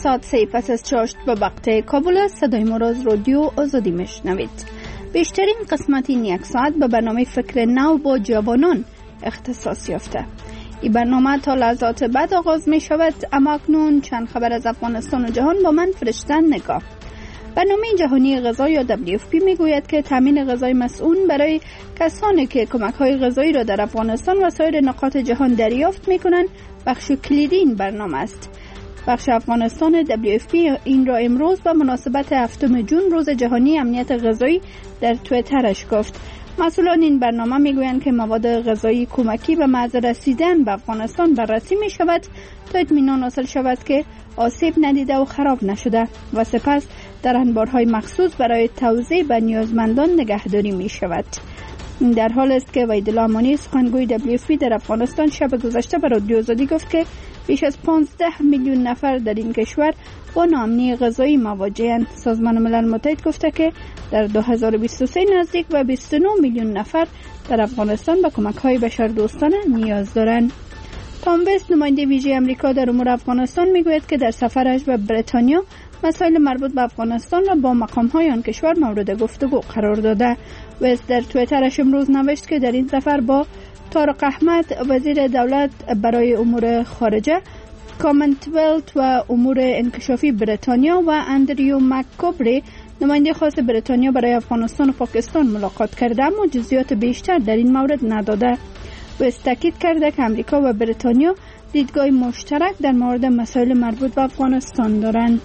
ساعت 3 پس از چاشت به وقت کابل صدای ما را از رادیو آزادی میشنوید. بیشترین قسمت این یک ساعت به برنامه فکر نو با جوانان اختصاص یافته. این برنامه تا لحظات بعد آغاز می شود، اما اکنون چند خبر از افغانستان و جهان با من فرشتن نگاه. برنامه جهانی غذا یا WFP می گوید که تامین غذای مسئول برای کسانی که کمک های غذایی را در افغانستان و سایر نقاط جهان دریافت می کنند بخش کلیدی این برنامه است. بخش افغانستان WFP این را امروز به مناسبت 7 جون روز جهانی امنیت غذایی در توییترش گفت. مسئولان این برنامه میگویند که مواد غذایی کمکی به محض رسیدن به افغانستان بررسی می شود تا اطمینان حاصل شود که آسیب ندیده و خراب نشده و سپس در انبارهای مخصوص برای توزیع به نیازمندان نگهداری می شود. در حال است که وحیدالله امانی سخنگوی WFP در افغانستان شب گذشته به رادیو آزادی گفت که بیش از 15 میلیون نفر در این کشور با ناامنی غذایی مواجه‌اند. سازمان ملل متحد گفته که در 2023 نزدیک به 29 میلیون نفر در افغانستان به کمک‌های بشردوستانه نیاز دارند. تام وست نماینده ویژه آمریکا در امور افغانستان میگوید که در سفرش به بریتانیا مسائل مربوط به افغانستان را با مقام‌های آن کشور مورد گفتگو قرار داده. وست در توییترش امروز نوشت که در این سفر با طارق احمد وزیر دولت برای امور خارجه، کامنولث و امور انکشافی بریتانیا و اندریو مک‌کوبری نماینده خاص بریتانیا برای افغانستان و پاکستان ملاقات کرده، اما جزئیات بیشتر در این مورد نداده. وست تاکید کرده که امریکا و بریتانیا دیدگاه مشترک در مورد مسائل مربوط به افغانستان دارند.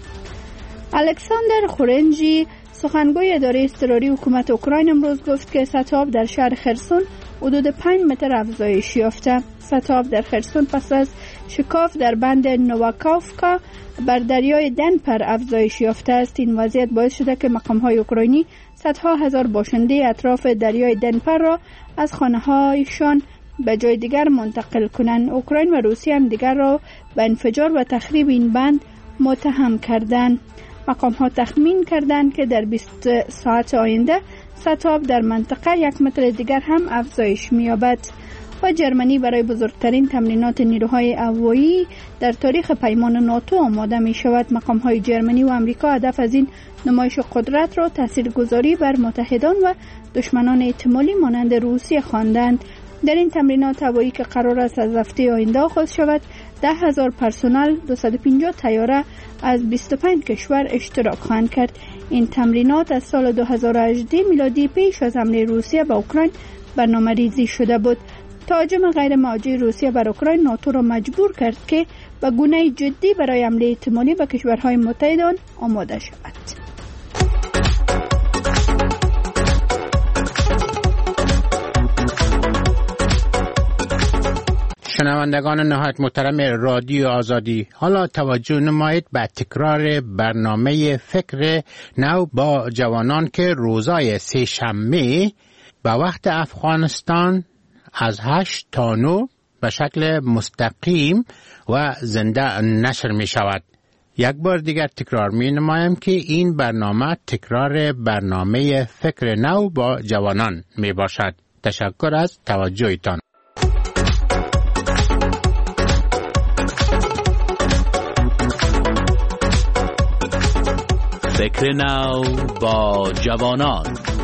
الکساندر خورنجی سخنگوی اداره اضطراری حکومت اوکراین امروز گفت که سطح آب در شهر خرسون حدود 5 متر افزایش یافته. سطح آب در خرسون پس از شکاف در بند نوواکافکا بر دریای دنپر افزایش یافته است. این وضعیت باعث شده که مقام‌های اوکراینی صدها هزار باشنده اطراف دریای دنپر را از خانه‌هایشان به جای دیگر منتقل کنند. اوکراین و روسیه هم دیگر را به انفجار و تخریب این بند متهم کردند. مقام‌ها تخمین کردند که در 20 ساعت آینده سطح آب در منطقه 1 متر دیگر هم افزایش می‌یابد. و جرمنی برای بزرگترین تمرینات نیروهای هوایی در تاریخ پیمان ناتو آماده می شود. مقام‌های جرمنی و آمریکا هدف از این نمایش قدرت را تاثیرگذاری بر متحدان و دشمنان احتمالی مانند روسیه خواندند. در این تمرینات هوایی که قرار است از هفته آینده آغاز شود، 10,000 پرسنل 250 طیاره از 25 کشور اشتراک خواهند کرد. این تمرینات از سال 2018 میلادی پیش از حمله روسیه به اوکراین برنامه‌ریزی شده بود. تهاجم غیر موجه روسیه بر اوکراین ناتو را مجبور کرد که به گونه جدی برای حمله احتمالی به کشورهای متحد آن آماده شود. شنوندگان نهایت محترم رادیو آزادی، حالا توجه نمایید به تکرار برنامه فکر نو با جوانان که روزای سه شنبه به وقت افغانستان از 8 تا 9 به شکل مستقیم و زنده نشر می شود. یک بار دیگر تکرار می نمایم که این برنامه تکرار برنامه فکر نو با جوانان می باشد. تشکر از توجهتان. فکر نو با جوانان.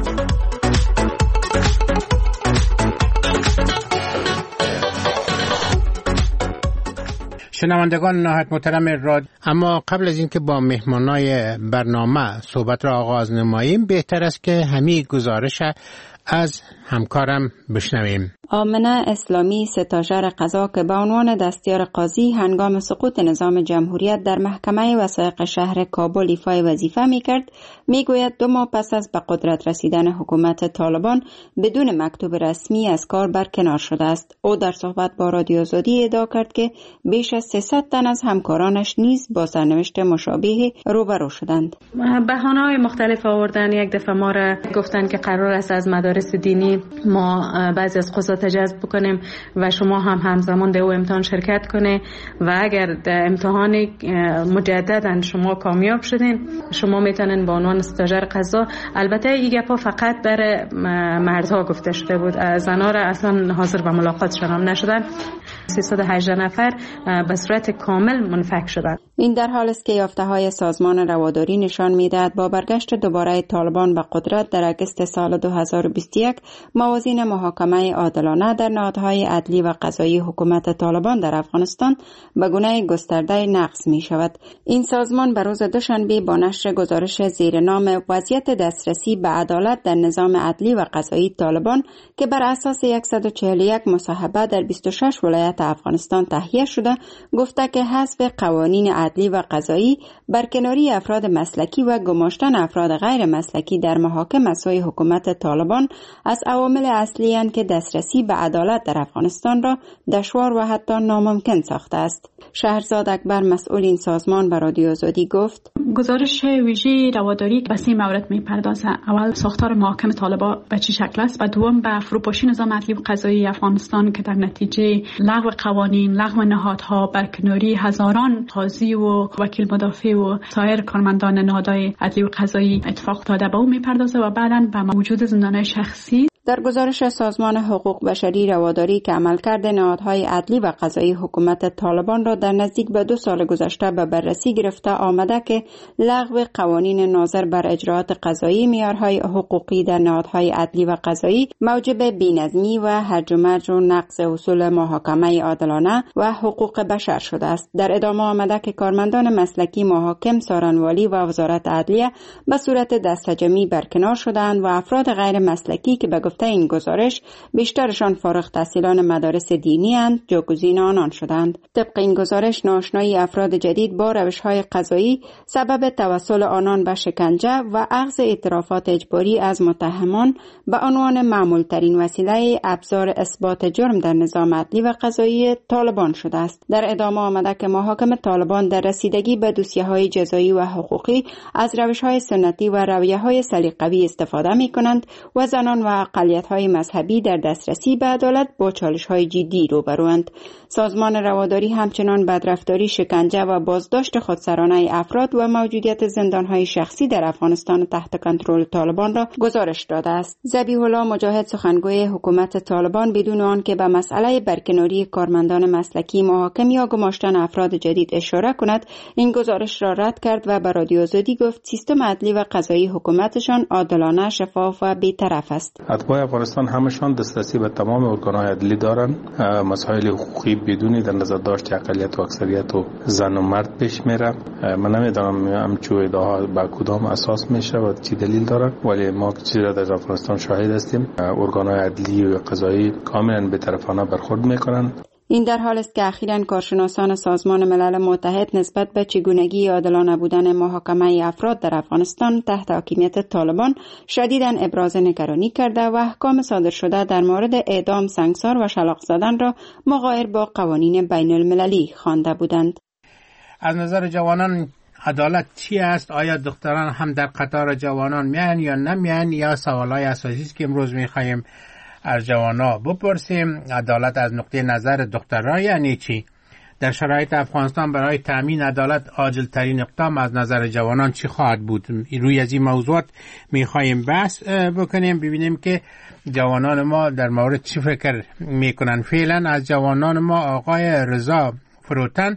شنوندگان نهایت محترم رادیو، اما قبل از اینکه با مهمانای برنامه صحبت را آغاز نماییم، بهتر است که همین گزارش از همکارم بشنویم. آمنه اسلامی ستاژر قضا که به عنوان دستیار قاضی هنگام سقوط نظام جمهوریت در محکمه وثایق شهر کابل ایفای وظیفه می‌کرد، میگوید 2 ماه پس از به قدرت رسیدن حکومت طالبان بدون مکتوب رسمی از کار برکنار شده است. او در صحبت با رادیو آزادی ادعا کرد که بیش از 300 تن از همکارانش نیز با سرنوشت مشابه روبرو شدند. بهانه‌های مختلف آوردن. یک دفعه ما را گفتن که قرار است از مدارک مدارس دینی ما بعضی از قضات جذب بکنیم و شما هم همزمان در او امتحان شرکت کنه و اگر در امتحان مجددا شما کامیاب شدین شما میتونین به عنوان استاژر قضا. البته این گپا فقط برای مردها گفته شده بود، زنها را اصلا حاضر به ملاقاتشان هم نشدن. 318 نفر به صورت کامل منفک شدند. این در حال است که یافته‌های سازمان رواداری نشان می‌دهد با برگشت دوباره طالبان به قدرت در اگست سال 2021 موازین محاکمه عادلانه در نهادهای عدلی و قضایی حکومت طالبان در افغانستان به گونه گسترده نقض می‌شود. این سازمان به روز دوشنبه با نشر گزارش زیر نام وضعیت دسترسی به عدالت در نظام عدلی و قضایی طالبان که بر اساس 141 مصاحبه در 26 ولایت افغانستان تهیه شده گفته که حذف قوانین عدلی و قضایی، برکناری افراد مسلکی و گماشتن افراد غیر مسلکی در محاکم از سوی حکومت طالبان از عوامل اصلی اند که دسترسی به عدالت در افغانستان را دشوار و حتی ناممکن ساخته است. شهرزاد اکبر مسئول این سازمان به رادیو آزادی گفت: گزارش ویژه رواداری به 3 مورد می‌پردازد. اول ساختار محاکم طالبان به چه شکل است و دوم به فروپاشی نظام عدلی و قضایی افغانستان که در نتیجه لغو قوانین، لغو نهادها، برکناری هزاران قاضی و وکیل مدافع و سایر کارمندان نهادهای عدلی و قضایی اتفاق افتاده به اون می‌پردازد و بعداً به وجود زندان‌های شخصی. در گزارش سازمان حقوق بشری رواداری که عملکرد نهادهای عدلی و قضایی حکومت طالبان را در نزدیک به 2 سال گذشته به بررسی گرفته آمده که لغو قوانین ناظر بر اجراات قضایی، معیارهای حقوقی در نهادهای عدلی و قضایی موجب بی‌نظمی و هرج و مرج و نقض اصول محاکمه عادلانه و حقوق بشر شده است. در ادامه آمده که کارمندان مسلکی محاکم، سارنوالی و وزارت عدلیه به صورت دسته‌جمعی برکنار شدند و افراد غیر مسلکی که به این گزارش بیشترشان فارغ التحصیلان مدارس دینی اند جاگزین آنان شدند. طبق این گزارش ناآشنایی افراد جدید با روش‌های قضایی سبب توسل آنان به شکنجه و اخذ اعترافات اجباری از متهمان به عنوان معمول‌ترین وسیله ابزار اثبات جرم در نظام عدلی و قضایی طالبان شده است. در ادامه آمده که محاکم طالبان در رسیدگی به دوسیه‌های جزایی و حقوقی از روش‌های سنتی و رویه‌های سلیقه‌ای استفاده می‌کنند و زنان و اقلیت‌های مذهبی در دسترسی به عدالت با چالش‌های جدی روبروند. سازمان رواداری همچنان بدرفتاری، شکنجه و بازداشت خودسرانه افراد و موجودیت زندان‌های شخصی در افغانستان تحت کنترل طالبان را گزارش داده است. ذبیح الله مجاهد سخنگوی حکومت طالبان بدون آنکه به مسئله برکناری کارمندان مسلکی محاکم یا گماشتن افراد جدید اشاره کند، این گزارش را رد کرد و به رادیو آزادی گفت سیستم عدلی و قضایی حکومتشان عادلانه، شفاف و بی‌طرف است. اتباع افغانستان همشان دسترسی به تمام ارگان‌های عدلی دارند. مسائل حقوقی بدونی در نظر داشت اقلیت و اکثریت و زن و مرد پیش میره. من نمیدونم همچو ادعاها با کدام اساس میشه و چی دلیل داره، ولی ما چیزی را در افغانستان شاهد هستیم. ارگان‌های عدلی و قضایی کاملا بی‌طرفانه برخورد میکنن. این در حال است که اخیراً کارشناسان سازمان ملل متحد نسبت به چگونگی عادلانه بودن محاکمه افراد در افغانستان تحت حاکمیت طالبان شدیداً ابراز نگرانی کرده و احکام صادر شده در مورد اعدام، سنگسار و شلاق زدن را مغایر با قوانین بین المللی خوانده بودند. از نظر جوانان عدالت چی است؟ آیا دختران هم در قطار جوانان میان یا نمیان؟ یا سوالای اساسی است که امروز میخوایم از جوانا بپرسیم. عدالت از نقطه نظر دختران یعنی چی؟ در شرایط افغانستان برای تأمین عدالت عاجل ترین اقدام از نظر جوانان چی خواهد بود؟ روی از این موضوعات میخوایم بحث بکنیم، ببینیم که جوانان ما در مورد چی فکر میکنن. فعلا از جوانان ما آقای رضا فروتن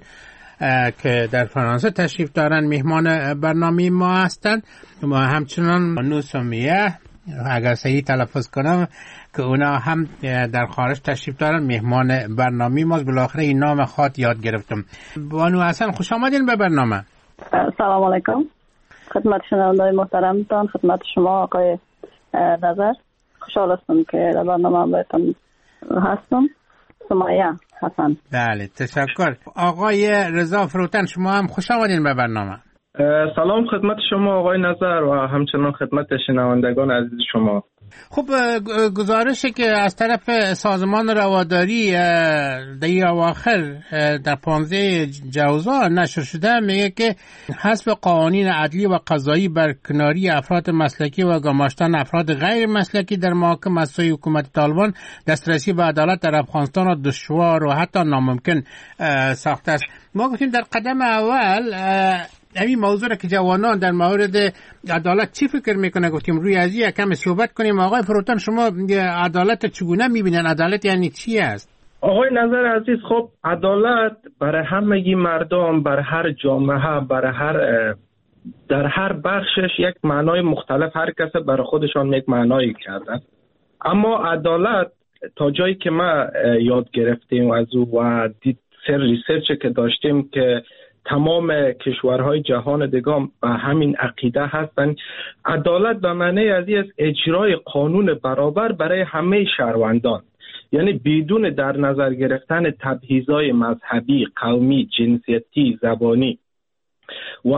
که در فرانسه تشریف دارن مهمان برنامه ما هستند و همچنان نوسمیه اگر صحیح تلفظ کنم که اونا هم در خارج تشریف دارن مهمان برنامه ماست. بالاخره این نام خاط یاد گرفتم. بانو حسن خوش آمدین به برنامه. سلام علیکم خدمت شنوندگان محترمتان، خدمت شما آقای نظر. خوشحال هستم که در برنامه بایدتان هستم. سمیه حسن. بله تشکر. آقای رضا فروتن شما هم خوش آمدین به برنامه. سلام خدمت شما آقای نظر و همچنان خدمت شنوندگان عزیز شما. خب گزارشی که از طرف سازمان رواداری در اواخر در 15 جوزا نشر شده میگه که حسب قوانین عدلی و قضایی بر کناری افراد مسلکی و گماشتن افراد غیر مسلکی در محاکم از سوی حکومت طالبان دسترسی به عدالت در افغانستان را دشوار و حتی ناممکن ساخته است. ما گفتیم در قدم اول همین موضوع که جوانان در مورد عدالت چی فکر میکنه گفتیم روی از این کم صحبت کنیم. آقای فروتن شما عدالت چگونه میبینن؟ عدالت یعنی چی است؟ آقای نظر عزیز، خب عدالت برای همه مردم، برای هر جامعه، در هر بخشش یک معنای مختلف، هر کس برای خودشان یک معنایی کردن. اما عدالت تا جایی که ما یاد گرفتیم از او و ریسرچ که داشتیم که تمام کشورهای جهان دیگه به همین عقیده هستن، عدالت به معنی از اجرای قانون برابر برای همه شهروندان، یعنی بدون در نظر گرفتن تبعیض‌های مذهبی، قومی، جنسیتی، زبانی. و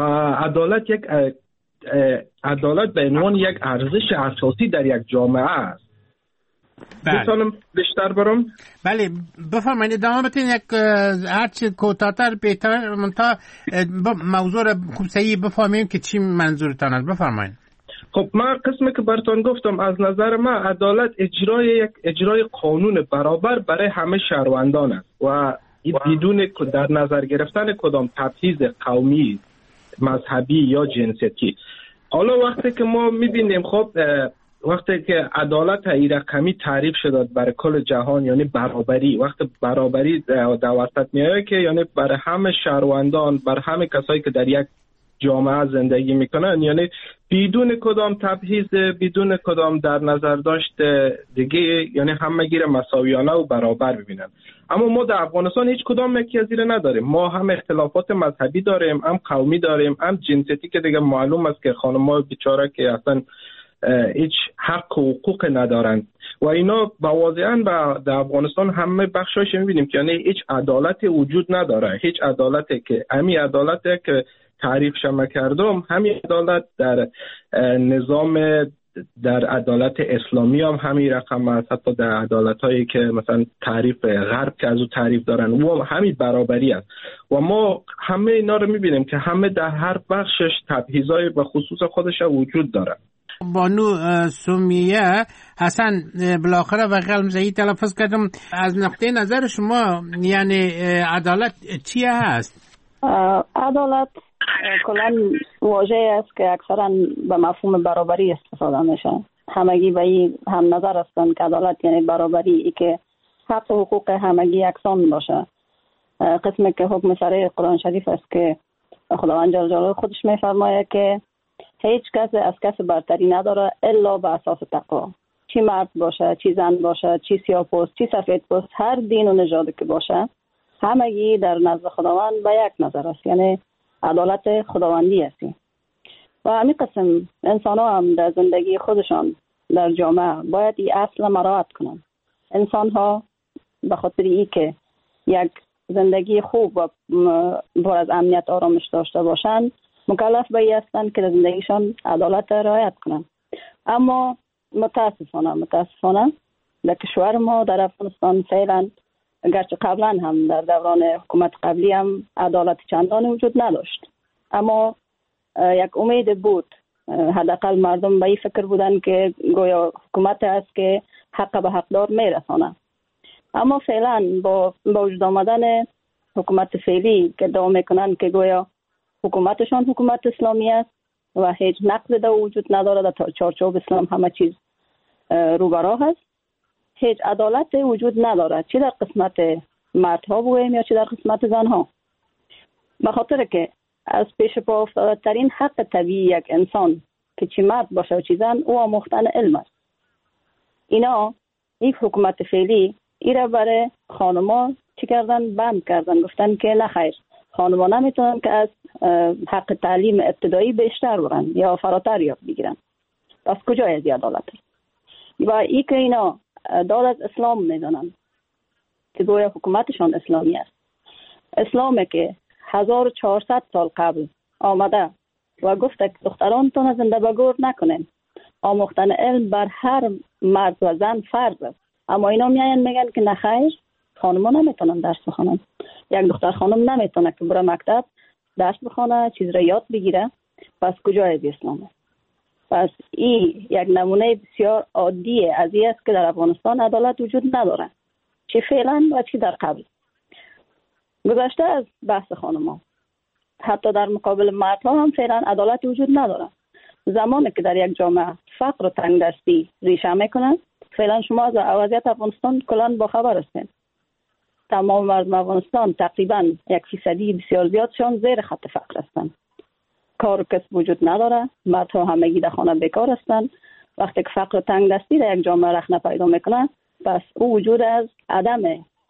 عدالت به عنوان یک ارزش اساسی در یک جامعه است. میتونم بیشتر برم؟ بله بفرمایید، ادامه بدین. یک هرچی کوتاه‌تر بهتر، منتها موضوع را خوب صحیح بفهمیم که چی منظورتان است. بفرمایید. خب من قسمی که براتون گفتم، از نظر من عدالت اجرای قانون برابر برای همه شهروندان است و بدون در نظر گرفتن کدام تبعیض قومی، مذهبی یا جنسیتی. حالا وقتی که ما می‌بینیم، خب وقتی که عدالت این رقمی تعریف شده برای کل جهان، یعنی برابری، وقتی برابری در وسط میاد که یعنی برای همه شهروندان، برای همه کسایی که در یک جامعه زندگی میکنن، یعنی بدون کدام تبعیض، بدون کدام در نظر داشت دیگه، یعنی همگی را مساویانه و برابر ببینن. اما ما در افغانستان هیچ کدام یکی از این نداریم. ما هم اختلافات مذهبی داریم، هم قومی داریم، هم جنسیتی که دیگه معلوم است که خانم‌ها بیچاره که اصلا هیچ حق و حقوق ندارند و اینا واضحاً در افغانستان همه بخشایش می‌بینیم که یعنی هیچ عدالتی وجود نداره. هیچ عدالتی که همین عدالتی که تعریف شما کردم، همین عدالت در نظام، در عدالت اسلامی هم همین رقم است، حتی در عدالت‌هایی که مثلا تعریف غرب که از او تعریف دارن و همین برابری است. و ما همه اینا رو می‌بینیم که همه در هر بخشش تبعیض‌های به خصوص خودش وجود داره. بانو سمیه حسن، بالاخره و قلمزهی تلفظ کردم، از نقطه نظر شما یعنی عدالت چی هست؟ عدالت کلاً واژه‌ای است که اکثراً به مفهوم برابری استفاده میشه. همگی به این هم نظر هستند که عدالت یعنی برابری، ای که حق و حقوق همگی یکسان باشه. قسمی که حکم صریح قرآن شریف است که خداوند جل جلاله خودش میفرماید که هیچ کس از کس برتری نداره الا به اساس تقوا. چی مرد باشه، چی زن باشه، چی سیاه‌پوست، چی سفیدپوست، هر دین و نژادی که باشه، همگی در نزد خداوند به یک نظر است، یعنی عدالت خداوندی است. و همین قسم انسان ها هم در زندگی خودشان در جامعه باید این اصل مراعات کنند. انسان ها به خاطر ای که یک زندگی خوب و پر از امنیت آرامش داشته باشند، مکلف به این هستند که در زندگیشان عدالت رعایت کنند. اما متاسفانه در کشور ما، در افغانستان فعلا، گرچه قبلا هم در دوران حکومت قبلی هم عدالت چندان وجود نداشت، اما یک امید بود. حداقل مردم به این فکر بودن که گویا حکومت است که حق به حقدار میرسانه. اما فعلا با وجود آمدن حکومت فعلی که ادعا میکنن که گویا حکومتشان حکومت اسلامی است و هیچ نقض در وجود نداره، در چارچوب اسلام همه چیز روبراه است، هیچ عدالت وجود نداره، چه در قسمت مردها بگوییم یا چه در قسمت زنها. به خاطر که از پیش پا افتاده ترین حق طبیعی یک انسان که چی مرد باشه و چی زن، او آموختن علم است. این حکومت فعلی ایره برای خانما چی کردن؟ بند کردن، گفتن که نه خیر، خانما نمیتونن که از حق تعلیم ابتدایی بیشتر برن یا فراتر یاد بگیرن. پس کجای از عدالت؟ و ای که اینا داد از اسلام میدونن که گویا حکومتشان اسلامی است، اسلامی که 1400 سال قبل آمده و گفته که دخترانتون زنده به گور نکنین، آموختن علم بر هر مرد و زن فرض است. اما اینا میاین میگن که نخیر، خانم‌ها نمیتونن درس بخونن. یک دختر خانم نمیتونه که بره مکتب درس بخونه، چیز را یاد بگیره. پس کجای اسلام؟ پس این یک نمونه بسیار عادی از این است که در افغانستان عدالت وجود نداره، چه فعلا و چه در قبل. گذشته از بحث خانم‌ها، حتی در مقابل مردها هم فعلا عدالت وجود نداره. زمانی که در یک جامعه فقر و تنگدستی ریشه میکنه، فعلا شما از وضعیت افغانستان کلاً باخبر هستید. تمام مردم افغانستان تقریبا 1% بسیار زیادشان زیر خط فقر هستند. کار و کسب وجود نداره، مردها همگی در خانه بیکار هستند. وقتی که فقر و تنگدستی در یک جامعه رخنه پیدا میکنه، پس او وجود از عدم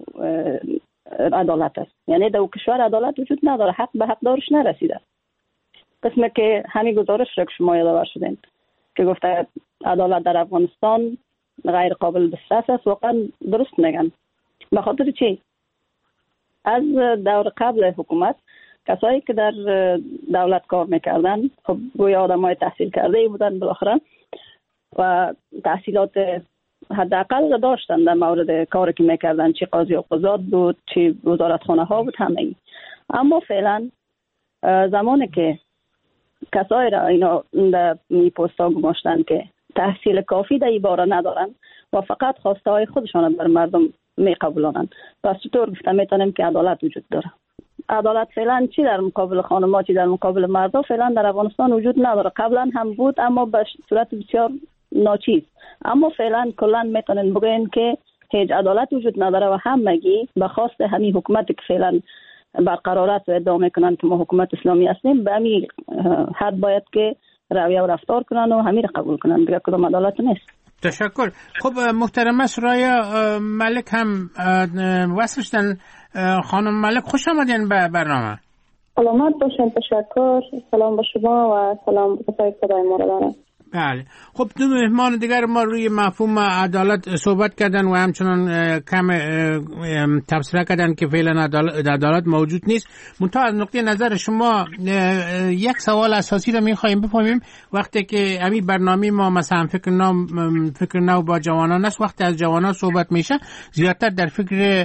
عدالت است. یعنی در کشور عدالت وجود نداره، حق به حقدارش نرسیده. قسمه که همین گزارش را که شما یادآور شدین که گفته عدالت در افغانستان غیر قابل دسترس است، واقعا درست میگن. به خاطر چی؟ از دور قبل حکومت کسایی که در دولت کار میکردن خب گویا آدمای تحصیل کرده بودن بالاخره و تحصیلات حداقل داشتن در مورد کاری که میکردن، چه قاضی و قضات بود، چه وزارتخانه ها بود، همه ای. اما فعلا زمانی که کسایی را اینا در می پوستا گماشتن که تحصیل کافی در این باره ندارن و فقط خواسته های خودشان بر مردم می قبولانند، پس چطور گفته میتونیم که عدالت وجود داره؟ عدالت فعلا چی در مقابل خانم‌ها چی در مقابل مردها فعلا در افغانستان وجود نداره. قبلا هم بود اما به صورت بسیار ناچیز. اما فعلا کلا میتونن بگن که هیچ عدالت وجود نداره و همگی به خواست همین حکومت که فعلا برقرار است و ادعا میکنن که ما حکومت اسلامی هستیم، به همین حد باید که رویه و رفتار کنن و همین را قبول کنن. دیگه کدام عدالت نیست. تشکر. خب محترمه سریا ملک هم وصل شدن. خانم ملک خوش آمدین به برنامه. سلامت باشین. تشکر. سلام به شما و سلام به کسایی که صدای ما را دارن. بله. خب دو مهمان دیگر ما روی مفهوم عدالت صحبت کردن و همچنان کم تفسیر کردن که فعلا عدالت موجود نیست. منتها از نقطه نظر شما یک سوال اساسی رو می‌خوایم بفهمیم. وقتی که همین برنامه ما مثلا فکر نو با جوانان است، وقتی از جوانان صحبت میشه زیادتر در فکر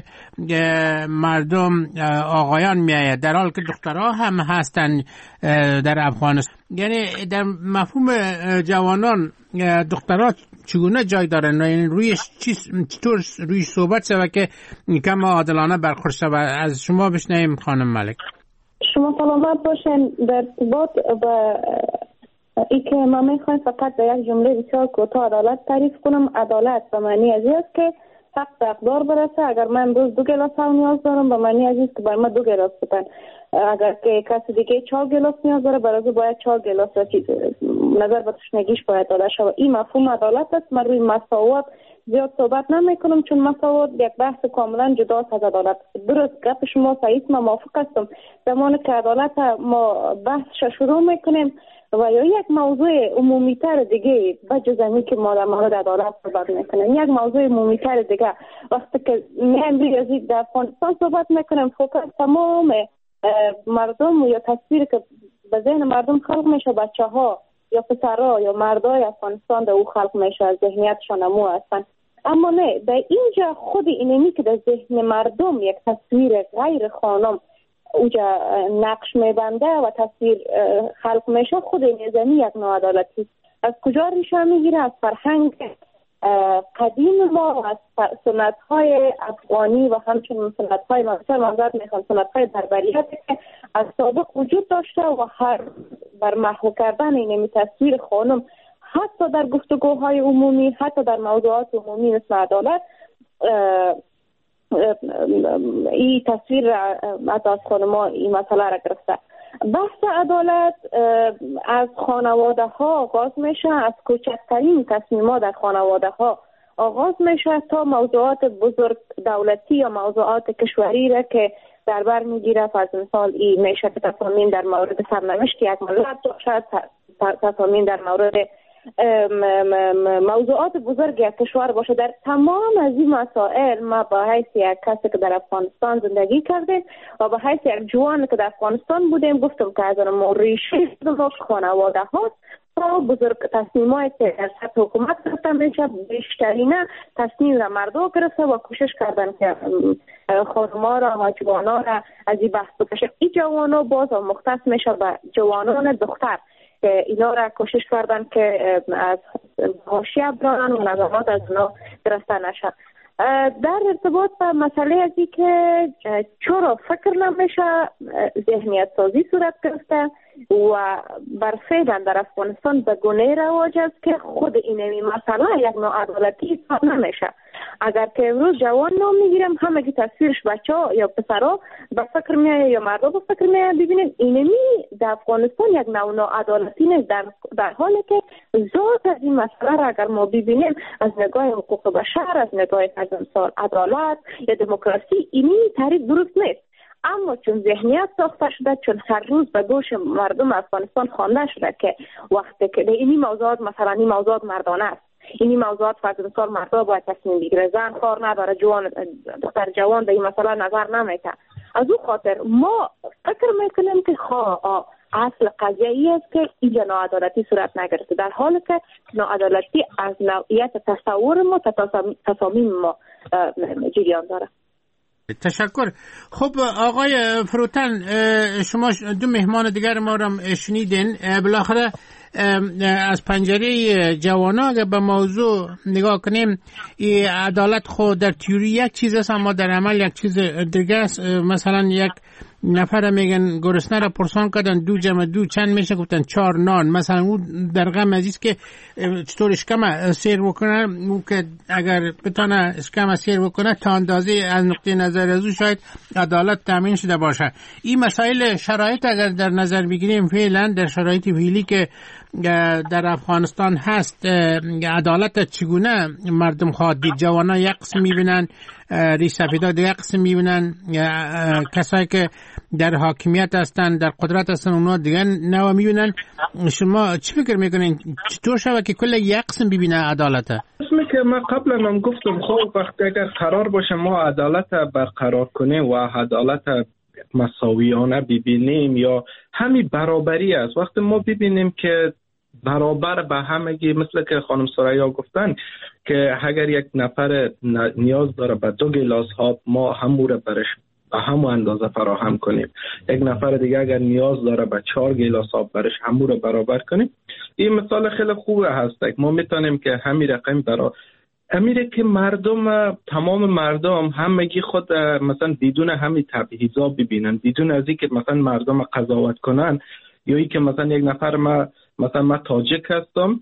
مردم آقایان میآید، در حالی که دخترها هم هستن در افغانستان. یعنی در مفهوم جوانان دخترها چگونه جای دارن؟ یعنی روی چطور روی صحبت شود که کم عادلانه برخورد شود؟ از شما بشنویم خانم ملک. شما سلامت باشین. در ارتباط با ای که ما میخوایم فقط در یک جمله بسیار کوتاه عدالت تعریف کنم. عدالت به معنی از این است که حق به حقدار برسه. اگر من امروز 2 گلاس آب نیاز دارم، به معنی از این است که برای من 2 گلاس بدن. اگر که کسی دیگه 4 گلاس نیاز داره، برای باید 4 گلاس نظر به تشنگیش باید داده شود. این مفهوم عدالت است. من روی مساوات زیاد صحبت نمی کنم چون مساوات یک بحث کاملا جداست از عدالت. درست گپ شما صحیح، من موافق هستم. زمانی که عدالت ما بحثش شروع میکنیم و یا یک موضوع عمومی تر دیگه بجز اینکه که ما در مورد عدالت صحبت میکنیم، یک موضوع عمومی تر دیگه وقتی که میایم در افغانستان صحبت میکنیم، فوکس تمام مردم یا تصویر که به ذهن مردم خلق میشه، بچه ها یا پسرها یا مردای افغانستان در او خلق میشه، از ذهنیتشان نمو هستن. اما نه، در اینجا خود اینمی که در ذهن مردم یک تصویر غیر خانم اونجا نقش میبنده و تصویر خلق میشه، خود نظامی یک ناعدالتی از کجا ریشه میگیره؟ از فرهنگ قدیم ما و از سنت های افغانی و همچنین سنت های بربریت که از سابق وجود داشته و هر بر محو کردن این تصویر خانم حتی در گفتگوهای عمومی، حتی در موضوعات عمومی مثل عدالت، این تصویر از خانم‌ها این مسئله را گرفته. بحث عدالت از خانواده ها آغاز میشه، از کوچکترین تصمیمات در خانواده ها آغاز میشه تا موضوعات بزرگ دولتی یا موضوعات کشوری را که در بر میگیره. از مثال این میشه که تصمیم در مورد سرنوشت یک ملت باشد، تصمیم در مورد موضوعات بزرگ یک کشور باشه. در تمام از این مسائل ما با حیث یک کسی که در افغانستان زندگی کرده و با حیث یک جوان که در افغانستان بودیم گفتم که از ما ریشه خانواده هاست بزرگ تصمیمایی که در سطح حکومت گرفته میشه بیشترین تصمیم را مردم گرفته و کوشش کردن که خانم‌ها را و جوان‌ها را از این بحث بکشه. این جوان‌ها باز مختص میشه به جوانان دختر که اینا را کوشش کردن که از حاشیه برانن و نظامات از اونا گرفته نشه. در ارتباط به مسئله ازی که چرا فکر نمیشه ذهنیت سازی صورت گرفته و بر فعلا در افغانستان به گونه رواج است که خود اینمی مسئله یک ناعدالتی حساب نمیشه. اگر که امروز جوان نام میگیرم همگی تصویرش بچه‌ها یا پسرها به فکر میایه یا مردم به فکر میایه، ببینید اینمی در افغانستان یک نوع ناعدالتی نیست، در حالی که ذات از این مسئله را اگر ما ببینیم از نگاه حقوق بشر، از نگاه عدالت یا دموکراسی، اینی تعریف درست نیست. اما چون ذهنیت ساخته شده، چون هر روز به گوش مردم افغانستان خوانده شده که وقتی که اینی موضوعات مثلا این موضوعات مردانه است، اینی موضوعات فرض مثال مردا باید تصمیم بگیره، زن کار نداره، جوان دختر جوان به این مسئله نظر نمیده. از او خاطر ما فکر میکنیم که اصل قضیه ای است که اینجا ناعدالتی صورت نگرفته، در حالی که ناعدالتی از نوعیت تصور ما تصامیم ما جریان داره. تشکر. خب آقای فروتن، شما دو مهمان دیگر ما را شنیدین. بالاخره از پنجره جوانا اگر به موضوع نگاه کنیم، عدالت خود در تئوری یک چیز است اما در عمل یک چیز دیگه است. مثلا یک نفر میگن گرسنه را پرسان کردن 2 جمع 2 چند میشه، گفتن 4 نان. مثلا اون در غم عزیز که چطور اشکم سیر بکنه، اون که اگر بتونه اشکم سیر بکنه تا اندازه از نقطه نظر از او شاید عدالت تامین شده باشه. این مسائل شرایط اگر در نظر بگیریم فعلا در شرایط فعلی که در افغانستان هست، عدالت چگونه مردم خواهد دید؟ جوانا یک قسم میبینن، ریش سفیدا دیگه قسم میبینن، کسایی که در حاکمیت هستن در قدرت هستن اونا دیگه نوع میبینن. شما چی فکر میکنین چطور شده که کل یک قسم ببینه عدالت؟ اسمی که من قبلا هم گفتم، خب وقتی اگر قرار باشه ما عدالت برقرار کنیم و عدالت مساویانه ببینیم یا همین برابری است، وقتی ما ببینیم که برابر به همگی، مثل که خانم سریا گفتن که اگر یک نفر نیاز داره به 2 گیلاس آب، ما همون برش به همون اندازه فراهم کنیم. یک نفر دیگه اگر نیاز داره به 4 گیلاس آب، برش همون رو برابر کنیم. این مثال خیلی خوبه هست. ما میتونیم که همین رقم برای امیره که تمام مردم همگی خود مثلا بدون همین تبعیضا ببینن، بدون از اینکه مثلا مردم قضاوت کنن، یا ای که مثلا یک نفر من تاجک هستم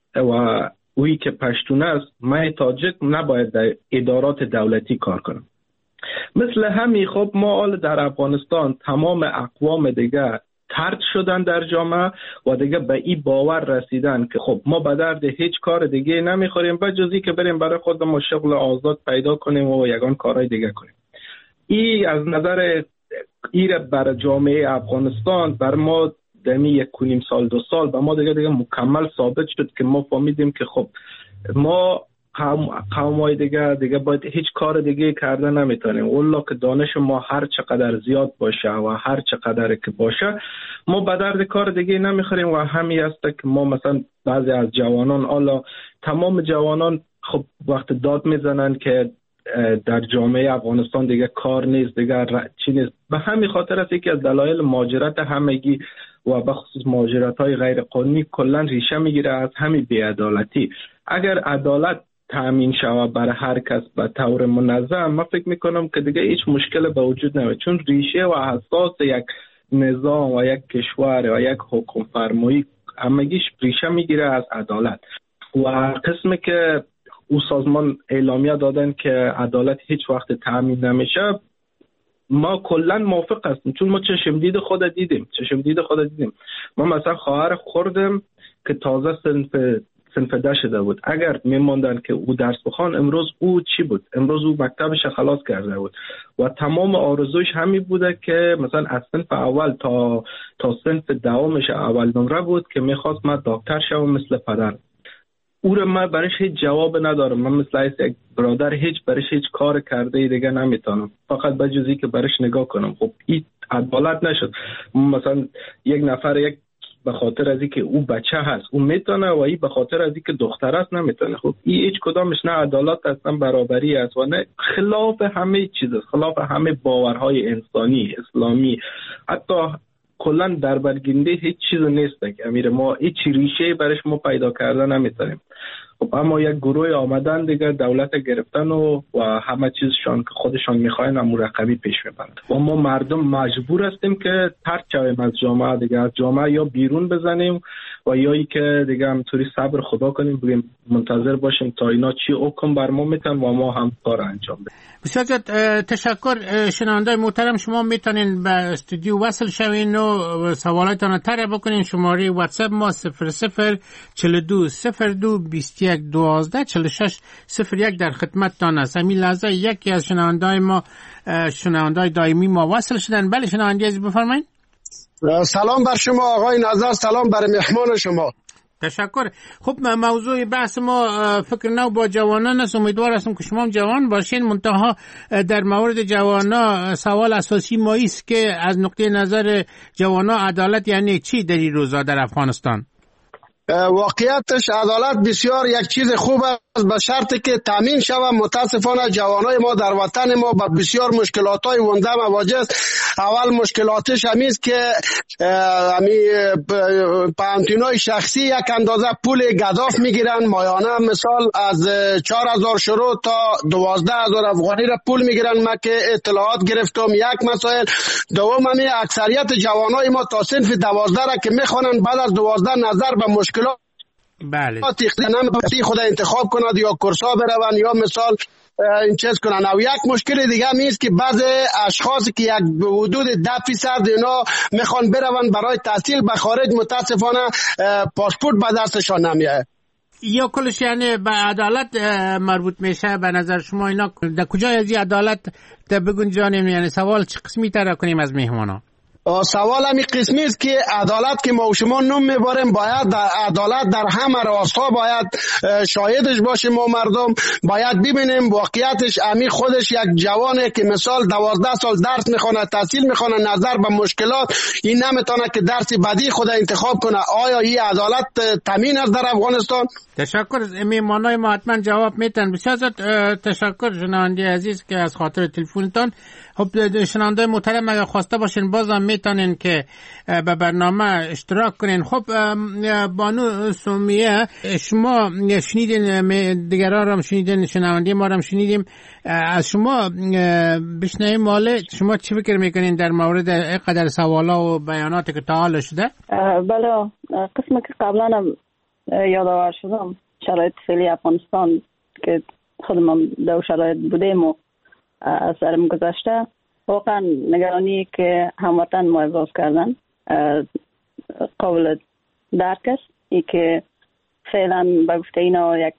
و اویی که پشتون است، من تاجک نباید در ادارات دولتی کار کنم. مثل همین خب ما در افغانستان تمام اقوام دیگه طرد شدن در جامعه و دیگه به این باور رسیدن که خب ما به درد هیچ کار دیگه نمیخوریم به جزی که بریم برای خودمون شغل آزاد پیدا کنیم و یگان کارهای دیگه کنیم. این از نظر ایره بر جامعه افغانستان بر ما دمی 1.5 سال 2 سال به ما دیگه مکمل ثابت شد که ما فهمیدیم که خب ما قومای دیگه باید هیچ کار دیگه کرده نمیتونیم. والله که دانش ما هر چقدر زیاد باشه و هر چقدر که باشه ما به درد کار دیگه نمیخوریم. و همین است که ما مثلا بعضی از جوانان، تمام جوانان خب وقت داد میزنن که در جامعه افغانستان دیگه کار نیست، دیگه چی نیست. به همین خاطر است که از دلایل مهاجرت همگی و به خصوص مهاجرت‌های غیر قانونی کلا ریشه میگیره از همین بی‌عدالتی. اگر عدالت تامین شود برای هر کس به طور منظم، من فکر میکنم که دیگه هیچ مشکل به وجود نمیاد، چون ریشه و اساس یک نظام و یک کشور و یک حکم فرمایی همگیش ریشه میگیره از عدالت. و قسمی که او سازمان اعلامیه دادن که عدالت هیچ وقت تامین نمیشه، ما کلا موافق هستیم، چون ما چشم دید خود دیدیم. ما مثلا خواهر خوردم که تازه صنف ده شده بود، اگر میماندن که او درس بخوان، امروز او چی بود؟ امروز او مکتبش خلاص کرده بود و تمام آرزوش همین بوده که مثلا از صنف اول تا صنف دومش اول نمره بود که میخواست من دکتر شوم مثل پدر. او رو من برش هیچ جواب ندارم. من مثل یک برادر برش هیچ کار کرده دیگه نمیتونم، فقط به جزی که برش نگاه کنم. خب این عدالت نشد. مثلا یک نفر یک به خاطر از اینکه او بچه هست او میتونه و این به خاطر از اینکه دختر است نمیتونه. خب این هیچ کدامش نه عدالت است نه برابری است و نه خلاف همه چیز است، خلاف همه باورهای انسانی اسلامی. حتی کلا در برگنده هیچ چیز نیست که امیر ما هیچ ریشه برش ما پیدا کردن نمیتونیم. خب اما یک گروه آمدن دیگه دولت گرفتن و همه چیزشان که خودشان میخواین هم مرقبی پیش میبرند و ما مردم مجبور هستیم که طرد شویم از جامعه دیگه، از جامعه یا بیرون بزنیم و یا ای که دیگه همطوری صبر خدا کنیم بگیم منتظر باشیم تا اینا چی حکم بر ما میتن و ما هم کار انجام بدیم. بسیار زیاد تشکر. شنوندای محترم شما میتونین به استودیو وصل شوین و سوالاتتان رو طرح بکنین. شماره واتساپ ما 004221124601 در خدمتتان است. همین لحظه یکی از شنوندای ما شنوندای دائمی ما وصل شدن. بله شنونده عزیز بفرمایید. سلام بر شما آقای نظر، سلام بر مهمان شما. تشکر. خب موضوع بحث ما فکر نو با جوانان است. امیدوار هستم که شما هم جوان باشین. منتها در مورد جوانا سوال اساسی ما است که از نقطه نظر جوانا عدالت یعنی چی در این روزا در افغانستان؟ واقعیتش عدالت بسیار یک چیز خوب است به شرطی که تامین شود. متاسفانه جوانای ما در وطن ما با بسیار مشکلات‌های ونده مواجه است. اول مشکلاتش همیست که پانتینای شخصی یک اندازه پول گداف میگیرن ماهانه، مثال از 4000 شروع تا 12000 افغانی را پول میگیرن. ما که اطلاعات گرفتم یک مسائل. دوم اکثریت جوانای ما تا صنف 12 را که میخوانن بعد از 12 نظر به مشکلات بله خود انتخاب کنند یا کورس‌ها بروند یا مثال این چیز کنن. و یک مشکل دیگه همیست که بعض اشخاص که یک حدود 10% اینا میخوان بروند برای تحصیل به خارج، متاسفانه پاسپورت به دستشان نمیاد. یا کلش یعنی به عدالت مربوط میشه. به نظر شما اینا در کجای از این عدالت بگنجانیم؟ یعنی سوال چه قسمی طرح کنیم از مهمانا؟ سوال همی قسمی است که عدالت که ما و شما نم میباریم باید عدالت در همه راستها باید شاهدش باشیم و مردم باید ببینیم واقعیتش. امی خودش یک جوانه که مثال 12 سال درس میخونه تحصیل میخونه نظر به مشکلات این نمیتونه که درس بعدی خود انتخاب کنه. آیا این عدالت تامین است در افغانستان؟ تشکر. مهمانای ما حتما جواب میتن. بسیار تشکر شنونده عزیز که از خاطر تلفنتان. خب شنونده محترم اگر خواسته باشین بازم میتونین که به برنامه اشتراک کنین. خب بانو سمیه شما شنیدین، دیگران را شنیدین، شنونده ما را شنیدیم. از شما بشنویم ماله شما چی فکر میکنین در مورد اینقدر سوالا و بیاناتی که تا حالا شده؟ بله قسمی که قبلا هم یادآور شدم شرایط فعلی افغانستان که خودم در شرایط بودیم و از سرم گذشته واقعا نگرانی که هموطن ما ابراز کردن قابل درک است. ای که فعلا به گفته اینا یک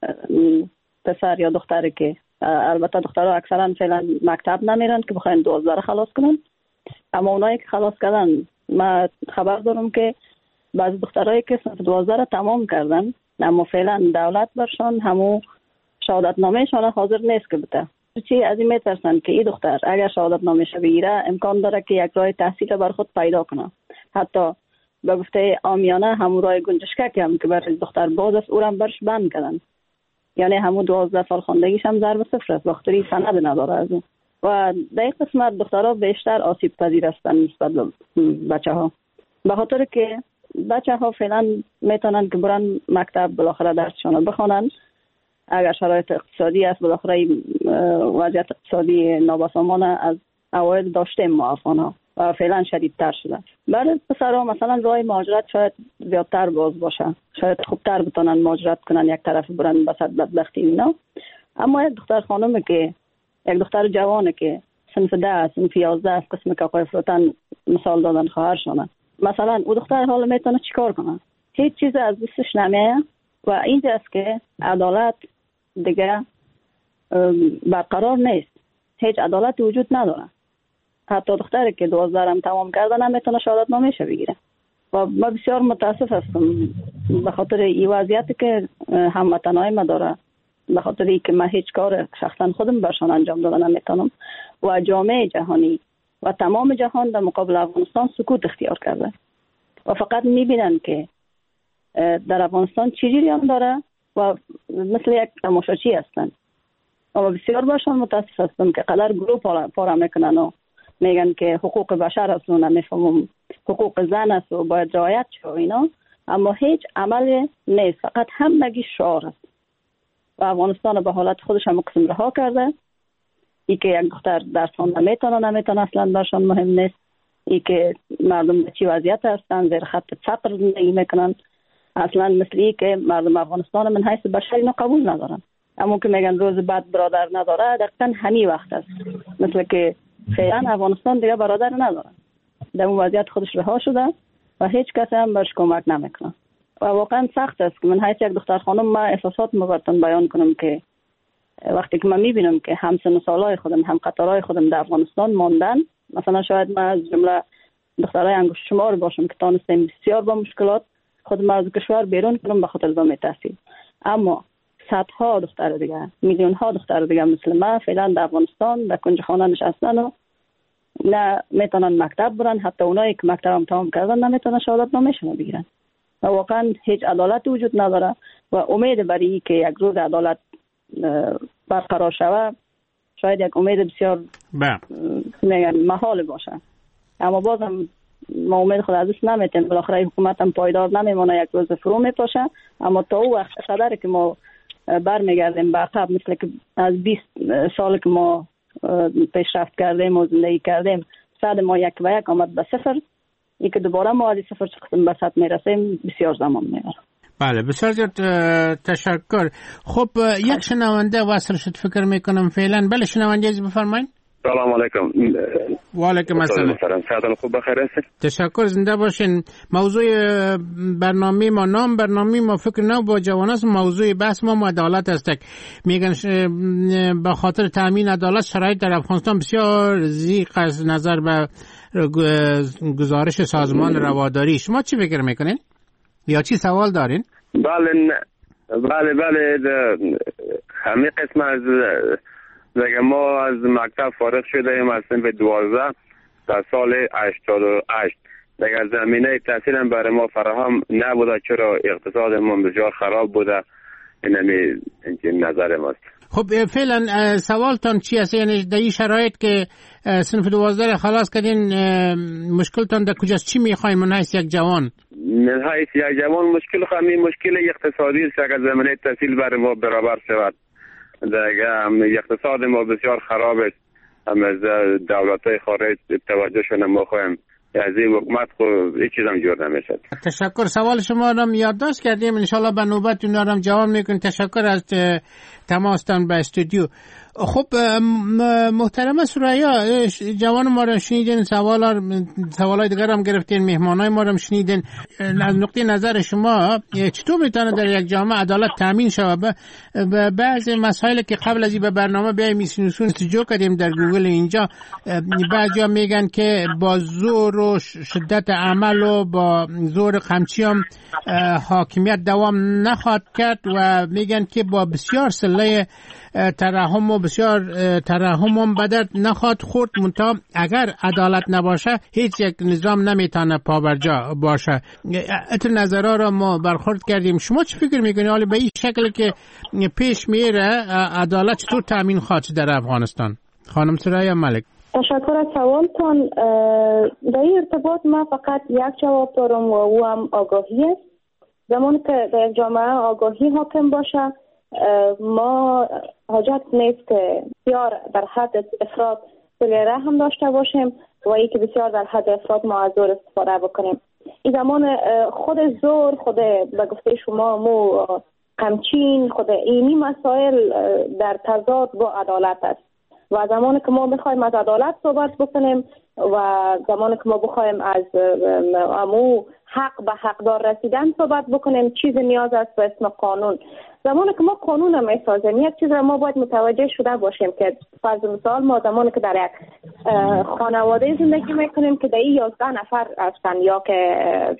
پسر یا دختری که البته دخترها اکثرا فعلا مکتب نمیرن که بخواین 12 خلاص کنن، اما اونایی که خلاص کردن ما خبر دارم که بعضی دخترایی که صنف 12 را تمام کردن اما فعلا دولت برشان همو شهادت نامهشان حاضر نیست که بده. چی از این میترسن که این دختر اگر شهادت نامش بگیره امکان داره که یک راه تحصیل بر خود پیدا کنه. حتی به گفته عامیانه همون راه گنجشکک هم که برای دختر باز است او را برش بند کردن. یعنی همون 12 سال خواندگیش هم ضرب صفر است، بخاطری سند نداره از اون. و در این قسمت دخترها بیشتر آسیب پذیر هستند نسبت به بچه‌ها، به خاطر که بچه‌ها فعلا میتونن که برن مکتب بالاخره درسشون بخونن. اگر شرایط اقتصادی است بالاخره وضعیت اقتصادی نابسامان از اوایل داشتیم ما افغان‌ها و فعلا شدیدتر شده. برای پسرها مثلا راه مهاجرت شاید زیادتر باز باشه، شاید خوبتر بتونن مهاجرت کنن یک طرف برن بسط بدبختی اینا. اما یک دختر خانومه که یک دختر جوانه که صنف 10 صنف 11 قسم که آقای فروتن مثال دادن خواهرشونه، مثلا او دختر حالا میتونه چیکار کنه؟ هیچ چیز از دستش نمیاد و اینجاست که عدالت دیگه برقرار نیست. هیچ عدالت وجود نداره. حتی دختری که 12 هم تمام کرده نمیتونه شهادت نامه‌اش بگیره و من بسیار متاسف هستم به خاطر این وضعیتی که هموطنای ما داره، به خاطر اینکه من هیچ کار شخصا خودم برشان انجام دادن نمیتونم و جامعه جهانی و تمام جهان در مقابل افغانستان سکوت اختیار کرده. و فقط میبینن که در افغانستان چی جریان داره و مثل یک تماشاچی هستن. اما بسیار باشم متاسف هستم که قدر گروه پارا میکنن و میگن که حقوق بشر هست و نمیفهمم حقوق زن است و باید رعایت شه و اینا، اما هیچ عمل نیست، فقط همگی شعار است و افغانستان به حالت خودش هم قسم رها کرده. ای که یک دختر درس خوانده نمیتونه اصلا برشان مهم نیست. ای که مردم به چی وضعیت هستن، زیر خط فقر زندگی میکنن، اصلا مثل ای که مردم افغانستان من حیث بشری اینو قبول ندارن. اما که میگن روز بعد برادر نداره، دقیقا همین وقت است. مثل که فعلا افغانستان دیگه برادر نداره، در اون وضعیت خودش رها شده و هیچ کس هم برش کمک نمیکنه و واقعا سخت است که من حیث یک دختر خانم ما احساسات براتون بیان کنم که وقتی که من میبینم که هم سن و سالای خودم هم قطارای خودم در افغانستان ماندن، مثلا شاید من از جمله دخترای انگشت شمار باشم که تانستم بسیار با مشکلات خودم از کشور بیرون کنم به خاطر ادامه تحصیل، اما صدها دختر دیگه، میلیون ها دختر دیگه مثل من فعلا در افغانستان در کنج خانه نشستن و نه میتونن مکتب برن، حتی اونایی که مکتب هم تمام کردن نمیتونن شهادت نامه‌شون بگیرن. و واقعا هیچ عدالت وجود نداره و امید برای که یک روز عدالت برقرار شود شاید یک امید بسیار محال باشه، اما بازم ما امید خود از دست نمیتیم. بالاخره حکومت هم پایدار نمیمونه، یک روز فرو میپاشه. اما تا او وقت قدر که ما برمیگردیم به عقب، مثل که از 20 سال که ما پیشرفت کردیم و زندگی کردیم، صد ما یک و یک آمد به صفر، ای که دوباره ما از صفر چقدر به صد میرسیم بسیار زمان میبره. بله بسیار زیاد تشکر. خب یک شنونده وصل شد فکر میکنم فعلا. بله شنونده عزیز بفرمایید. سلام علیکم. و علیکم السلام. سلام خوب بخیر هستید؟ تشکر، زنده باشین. موضوع برنامه ما، نام برنامه ما فکر نو با جوانان است. موضوع بحث ما عدالت است. میگن به خاطر تامین عدالت شرایط در افغانستان بسیار ضیق از نظر به گزارش سازمان رواداری. شما چی فکر میکنین یا چی سوال دارین؟ بله همه قسم از دیگه ما از مکتب فارغ شدیم از صنف 12 در سال 88. دیگه زمینه تحصیل هم برای ما فراهم نبوده، چرا اقتصادمون بسیار خراب بوده. این نظر ماست. خب فعلا سوالتان چی است؟ یعنی در این شرایط که صنف 12 خلاص کردین مشکلتان در کجاست؟ چی میخواین من حیث یک جوان؟ من حیث یک جوان مشکل اقتصادی است که زمینه تحصیل برای ما برابر شود. دیگه اقتصاد ما بسیار خراب است. هم از دولت‌های خارج توجهشون ما خواهیم از این حکومت هیچ چیز هم جور نمیشد. تشکر. سوال شما را یادداشت کردیم، انشالله به نوبت اون را جواب میکنیم. تشکر از تماستان به استودیو. خب محترم سریا، جوان ما را شنیدین، سوالای دیگر هم گرفتین، مهمانای ما را شنیدین. از نقطه نظر شما چطور میتونه در یک جامعه عدالت تامین شود؟ به بعضی مسائلی که قبل از این به برنامه بیایم میسنوسون استجو کردیم در گوگل اینجا، بعضیا میگن که با زور و شدت عمل و با زور قمچی هم حاکمیت دوام نخواهد کرد و میگن که با بسیار سله ترحم و بسیار ترحم هم بدرد نخواهد خورد. منتها اگر عدالت نباشه هیچ یک نظام نمیتونه پابرجا باشه. اتر نظرها را ما برخورد کردیم. شما چی فکر میکنید حالا به این شکل که پیش میره عدالت چطور تامین خواهد در افغانستان؟ خانم سریا ملک. تشکر از سوالتان. در این ارتباط ما فقط یک جواب دارم و او هم آگاهی است. زمان که در یک جامعه آگاهی حاکم باشه، ما حاجت نیست که بسیار در حد افراط سلیقه هم داشته باشیم و ای که بسیار در حد افراط ما از زور استفاده بکنیم. این زمان خود زور، خود به گفته شما مو قمچین، خود اینی مسائل در تضاد با عدالت است و زمانی که ما بخوایم از عدالت صحبت بکنیم و زمانی که ما بخوایم از امو حق به حقدار رسیدن صحبت بکنیم، چیز نیاز است به اسم قانون. زمانی که ما قانون هم میسازیم، یک چیز را ما باید متوجه شده باشیم که فرض مثال ما زمانی که در یک خانواده زندگی میکنیم که در این 11 نفر هستن یا که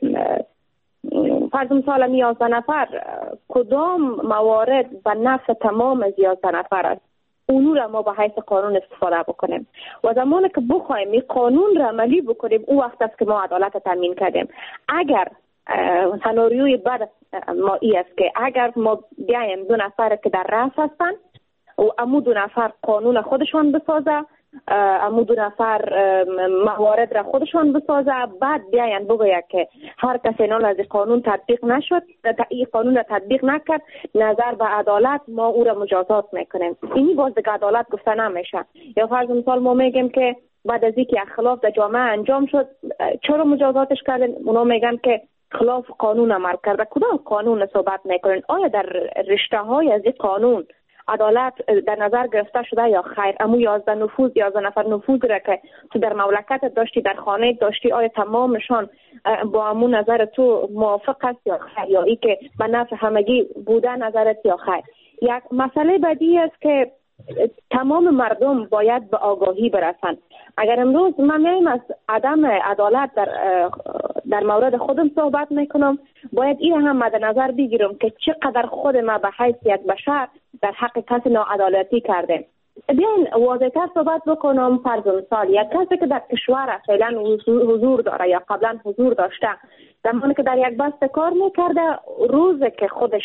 فرض مثال 11 نفر کدام موارد به نفع تمام از 11 نفر است. اونو را ما به حیث قانون استفاده بکنیم و زمانی که بخوایم این قانون را عملی بکنیم او وقت است که ما عدالت تامین کردیم. اگر سناریوی بد ما ای است که اگر ما بیایم 2 نفر که در رأس هستن و امو 2 نفر قانون خودشان بسازه، امو 2 نفر موارد را خودشان بسازه، بعد بیاین بگوید که هر کسی نال از قانون تطبیق نشد، این قانون را تطبیق نکرد، نظر به عدالت ما او را مجازات میکنیم. اینی باز دیگه عدالت گفته نمیشه. یا فرض مثال ما میگیم که بعد از اینکه خلاف در جامعه انجام شد چرا مجازاتش کردن؟ اونا میگن که خلاف قانون عمل کرده. کدام قانون صحبت میکنین؟ آیا در رشته های از این قانون عدالت در نظر گرفته شده یا خیر؟ امو 11 نفر نفوذ را که تو در مملکت داشتی، در خانه داشتی، آیا تمامشان با امو نظر تو موافق است یا خیر؟ یا ای که به نفع همگی بوده نظرت یا خیر؟ یک مسئله بعدی است که تمام مردم باید به آگاهی برسند. اگر امروز من میایم از عدم عدالت در مورد خودم صحبت میکنم، باید این هم مد نظر بگیرم که چقدر خود ما به حیث یک بشر در حق کسی ناعدالتی کرده. بیاین واضح‌تر صحبت بکنم. فرض مثال یک کسی که در کشور فعلا حضور داره یا قبلا حضور داشته، زمانی که در یک بسته کار میکرده، روزی که خودش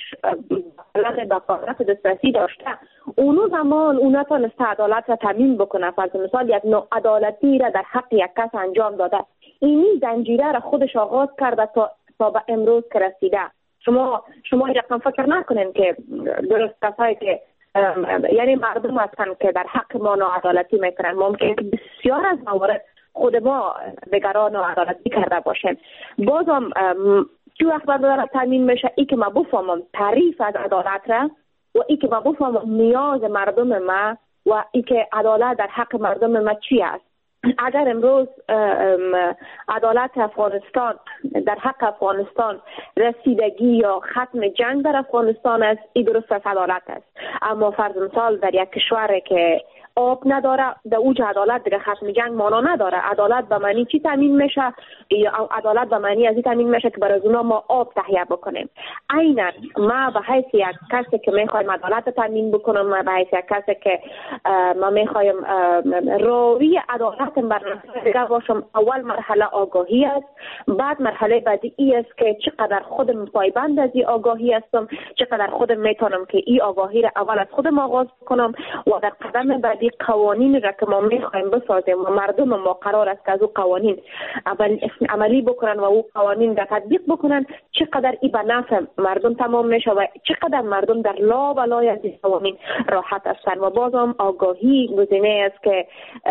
بقارت دسترسی داشته، اونو زمان اونا تانسته عدالت را تامین بکنه. فرض مثال یک ناعدالتی را در حق یک کس انجام داده، اینی زنجیره را خودش آغاز کرده تا به امروز که رسیده. شما رقم فکر نکنین که درست کسایی که یعنی مردم هستن که در حق ما ناعدالتی میکنن. ممکن که بسیار از موارد خود ما دیگران ناعدالتی کرده باشیم. بازم چی وقت عدالت تامین میشه؟ ای که ما بفهمم تعریف از عدالت را و ای که ما بفهمم نیاز مردم ما و ای که عدالت در حق مردم ما چی است. اگر امروز عدالت افغانستان در حق افغانستان رسیدگی یا ختم جنگ در افغانستان است، این درست از عدالت است. اما فرض مثال در یک کشوری که آب نداره، در اوج عدالت دیگه ختم جنگ معنا نداره. عدالت به معنی چی تامین میشه؟ یا عدالت به معنی از این تامین میشه که برای اونا ما آب تهیه بکنیم. عیناً ما به حیث یک کسی که میخوایم عدالت تامین بکنم، ما به حیث یک کسی که ما میخوایم راوی عدالت بر دیگه باشم، اول مرحله آگاهی است. بعد مرحله بعدی ای است که چقدر خودم پایبند از این آگاهی هستم، چقدر خودم میتونم که این آگاهی را اول از خودم آغاز بکنم و در قدم بعدی قوانین را که ما میخوایم بسازیم و مردم ما قرار است که از او قوانین عملی بکنن و او قوانین را تطبیق بکنن، چقدر این به نفع مردم تمام میشه و چقدر مردم در لابلای از این قوانین راحت هستن. و بازم آگاهی گزینه است که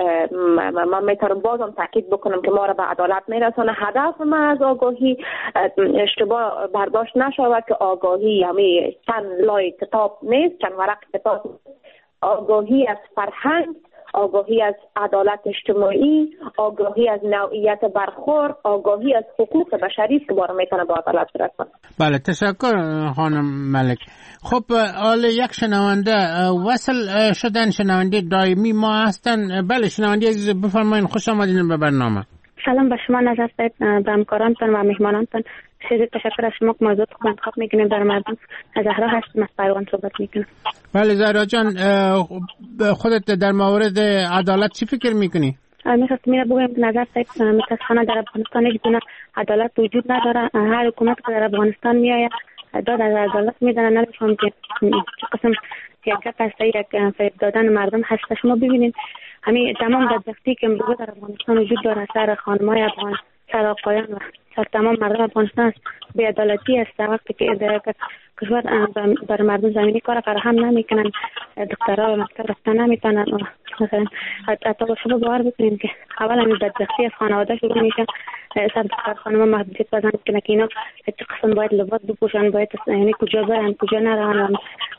من میتونم بازم تاکید بکنم که ما را به عدالت میرسانه. هدف ما از آگاهی اشتباه برداشت نشود که آگاهی همین چند لای کتاب نیست، چند ورق کتاب. آگاهی از فرهنگ، آگاهی از عدالت اجتماعی، آگاهی از نوعیت برخورد، آگاهی از حقوق بشری است که ما را میتونه به عدالت برسانه. بله، تشکر خانم ملک. خب حالا یک شنونده وصل شدن، شنونده دائمی ما هستن. بله شنونده عزیز بفرمایید، خوش آمدین به برنامه. سلام به شما نظر صاحب، به همکارانتان و مهمانانتان. خیلی تشکر از شما که موضوع خوب انتخاب میکنیم. در مردم زهرا هستم، از پیروان صحبت میکنم. بله زهرا جان، خودت در مورد عدالت چی فکر میکنی؟ میخواستم اینو بگویم که نظر صاحب متاسفانه در افغانستان یک دونه عدالت وجود نداره. هر حکومت که در افغانستان میآید داد از عدالت میدن. نمیفهم که چه قسم یک قصه یک فریب دادن مردم هست. شما ببینید همین تمام بدبختی که امروز در افغانستان وجود داره سر خانم‌های افغان، سر آقایان و سر تمام مردم افغانستان است. بی‌عدالتی است. وقتی که در کشور بر مردم زمینی کار فراهم نمیکنن، دخترها و مکتب رفتن نمیتونن. مثلا حتی شما باور بکنید که اولا این بدبختی از خانواده شروع میشه. سر دختر خانم محدودیت بزن که اینا چه قسم باید لباس بپوشن، باید یعنی کجا برن کجا نرن.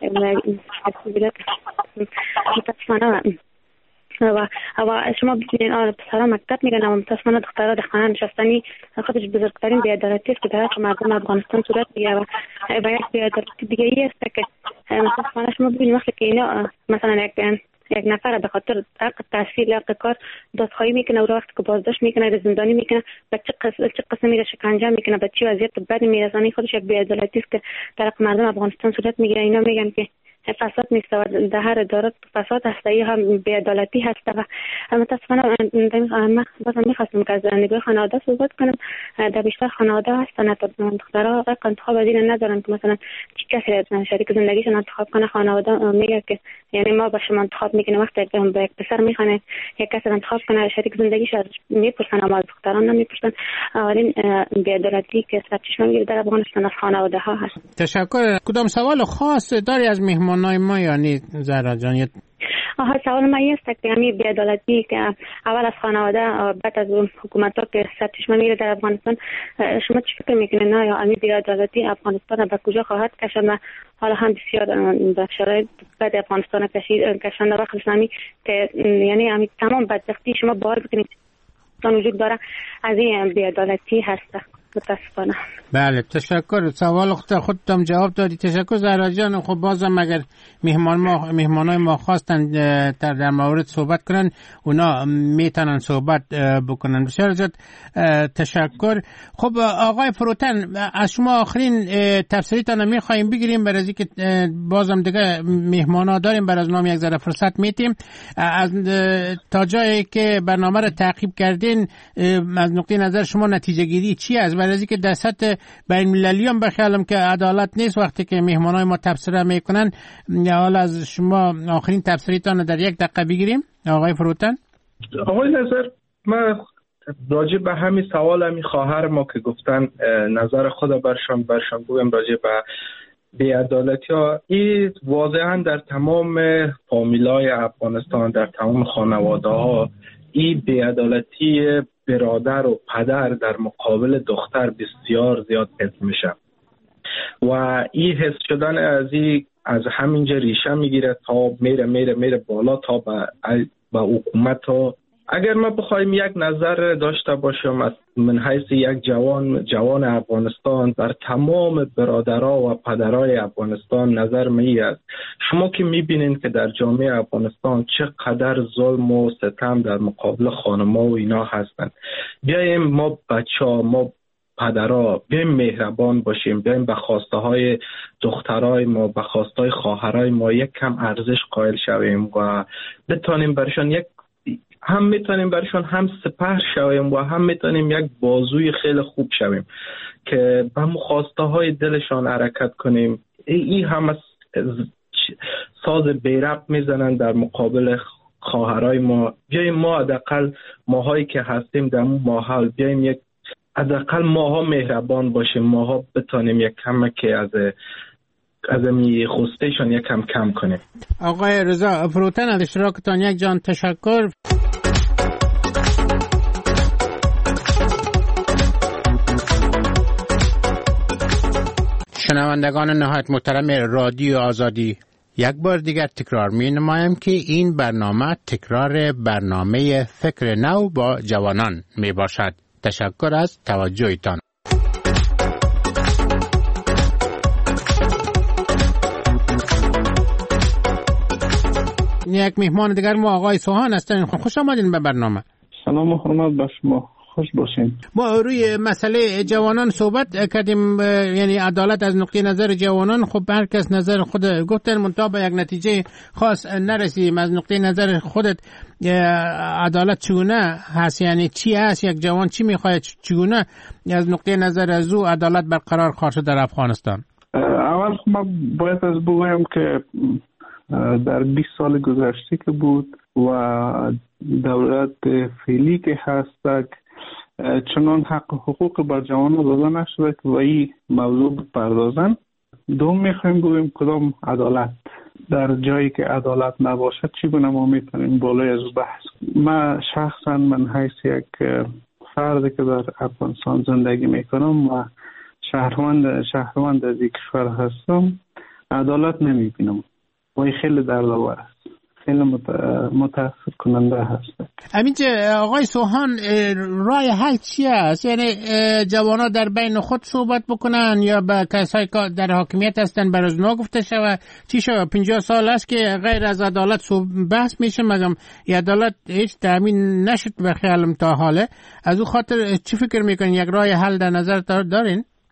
متاسفانه و شما ببینید پسرها مکتب میرن اما متاسفانه دخترها در خانه نشستنی خودش بزرگترین بی‌عدالتی است که در مردم افغانستان صورت میگیره. و یک بی‌عدالتی دیگه ای است که متاسفانه شما ببینید وقتی که اینا مثلا یک نفر به خاطر حق تحصیل حق کار دادخواهی میکنه و وقتی که بازداشت میکنه زندانی میکنه و چه قسمی شکنجه میکنه، به چه وضعیت بدی میرسونه، خودش یک بی‌عدالتی است که در مردم افغانستان صورت میگیره. اینا میگن که فساد نیست و در هر اداره فساد هست، هم بی‌عدالتی هست و متاسفانه من بازم می‌خواستم که از نگاه خانواده صحبت کنم. در بیشتر خانواده هستن دخترها انتخاب از این ندارن که مثلا چه کسی شریک زندگیشون انتخاب کنه. خانواده میگه که یعنی ما با شما انتخاب میکنیم، وقتی به یک پسر میخوانه یک کسی انتخاب کنه شریک زندگیش میپرسن، اما از دختران نمیپرسن. اولین بی‌عدالتی که سرچشمه میگیره در افغانستان از خانواده ها هست. تشکر. کدام سوال خاص داری از مهمانای ما یعنی زهرا جان؟ سوال ما است که همین بی‌عدالتی که اول از خانواده بعد از حکومت ها که سرچشمه میگیره در افغانستان، شما چی فکر میکنید؟ نه یا همین بی‌عدالتی افغانستان به کجا خواهد کشاند؟ حالا هم بسیار به شرایط بعد افغانستان کشاند وقت اسلامی که یعنی همین تمام بدبختی شما باور بکنید وجود داره از این بی‌عدالتی هست متاسفانه. بله تشکر. سوال خودتم جواب دادی. تشکر زهرا جان. خب بازم اگر مهمانای ما خواستن در مورد صحبت کنن اونا میتونن صحبت بکنن. بسیار زیاد تشکر. خب آقای فروتن از شما آخرین تفسیرتان میخوایم بگیریم برای اینکه بازم دیگه مهمانا داریم، برای از نام یک ذره فرصت میتیم. از تا جایی که برنامه رو تعقیب کردین از نقطه نظر شما نتیجه گیری چی است؟ برای اینکه در سطح بین المللی هم بخیالم که عدالت نیست وقتی که مهمانای ما تبصره میکنن. حالا از شما آخرین تبصریتان در یک دقیقه بگیریم آقای فروتن. آقای نظر، من راجع به همین سوال همین خواهر ما که گفتن نظر خود برشان بگم راجع به بی‌عدالتی ها، این واضحا در تمام فامیلای افغانستان در تمام خانواده ها این بی‌عدالتی برادر و پدر در مقابل دختر بسیار زیاد حس میشه و این حس شدن از همینجا ریشه میگیره تا میره بالا تا به حکومت ها. اگر ما بخوایم یک نظر داشته باشم از من حیث یک جوان افغانستان در تمام برادرها و پدرای افغانستان، نظر می است شما که میبینین که در جامعه افغانستان چقدر ظلم و ستم در مقابل خانم‌ها و اینا هستند. بیایم ما بچه‌ها، ما پدرها بیایم مهربان باشیم، بیایم به خواسته های دخترای ما، به خواسته های خواهرای ما یک کم ارزش قائل شویم و بتانیم برشان هم میتونیم برشان هم سپر شویم و هم میتونیم یک بازوی خیلی خوب شویم که به خواسته های دلشان حرکت کنیم. این هم ساز بیربط میزنن در مقابل خواهرای ما. بیاییم ما حداقل ماهایی که هستیم در اون ماحول بیاییم حداقل ماها مهربان باشیم، ماها بتونیم یک کمکی از می خوستهشان یک کم کنیم. آقای رضا فروتن از اشتراکتان یک جان تشکر. شنوندگان نهایت محترم رادیو آزادی، یک بار دیگر تکرار می نمایم که این برنامه تکرار برنامه فکر نو با جوانان می باشد. تشکر از توجهتان. یک مهمان دیگر ما آقای سوهان هستند. خوش آمدین به برنامه. سلام و حرمت به شما. خوش باشین. ما روی مسئله جوانان صحبت کردیم، یعنی عدالت از نقطه نظر جوانان. خب هر کس نظر خود گفتن، منتها به یک نتیجه خاص نرسیم. از نقطه نظر خودت عدالت چگونه هست؟ یعنی چی هست؟ یک جوان چی میخواد؟ چگونه از نقطه نظر از او عدالت برقرار خواهد شد در افغانستان؟ اول ما باید از بگویم که در 20 سال گذشته که بود و دولت فعلی که هست چنان حق و حقوق بر جوانان داده نشده که و این موضوع بپردازن. دوم میخوایم بگویم کدام عدالت، در جایی که عدالت نباشد چگونه ما میتونیم بالای از بحث. من شخصا من حیث یک فردی که در افغانستان زندگی میکنم و شهروند از یک کشور هستم، عدالت نمیبینم و این خیلی دردآور است، خیلی متاسف کننده هست. همینجا آقای سوهان، راه حل چی است؟ یعنی جوانا در بین خود صحبت بکنن یا به کسایی که در حاکمیت هستن بر از اونا گفته شود؟ چی شود؟ 50 سال است که غیر از عدالت بحث میشه، مگم عدالت هیچ تامین نشد به خیالم تا حاله. از او خاطر چی فکر میکنین؟ یک راه حل در نظر دارین؟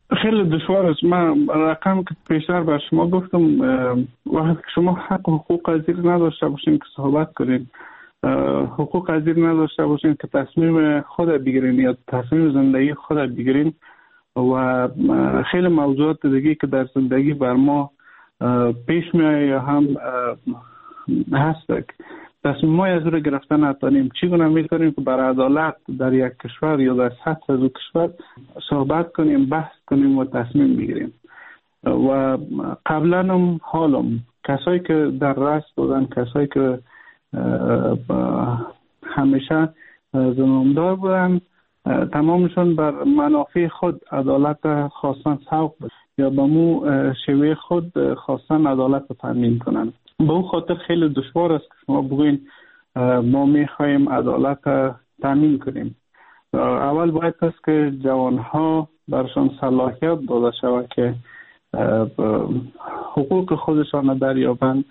خیلی دشوار است. من رقم که پیشتر بر شما گفتم، وقتی که شما حق و حقوق از زیر نداشته باشین که صحبت کنین، حقوق از زیر نداشته باشین که تصمیم خود بگیرین یا تصمیم زندگی خود بگیرین و خیلی موضوعات دیگه که در زندگی بر ما پیش میایه یا هم هست که تصمیم ما از رو گرفتن نتانیم. چگونه میتونیم که بر عدالت در یک کشور یا در سطح از کشور صحبت کنیم، بحث کنیم و تصمیم بگیریم. و قبلا هم حالم کسایی که در رأس بودن، کسایی که همیشه زمامدار بودن، تمامشون بر منافع خود عدالت خواستن سوق یا به مو شیوه خود خواستن عدالت تامین کنن. به اون خاطر خیلی دشوار است که شما بگوین ما میخوایم عدالت تامین کنیم. اول باید است که جوانها برشان صلاحیت داده شود که حقوق خودشان دریابند،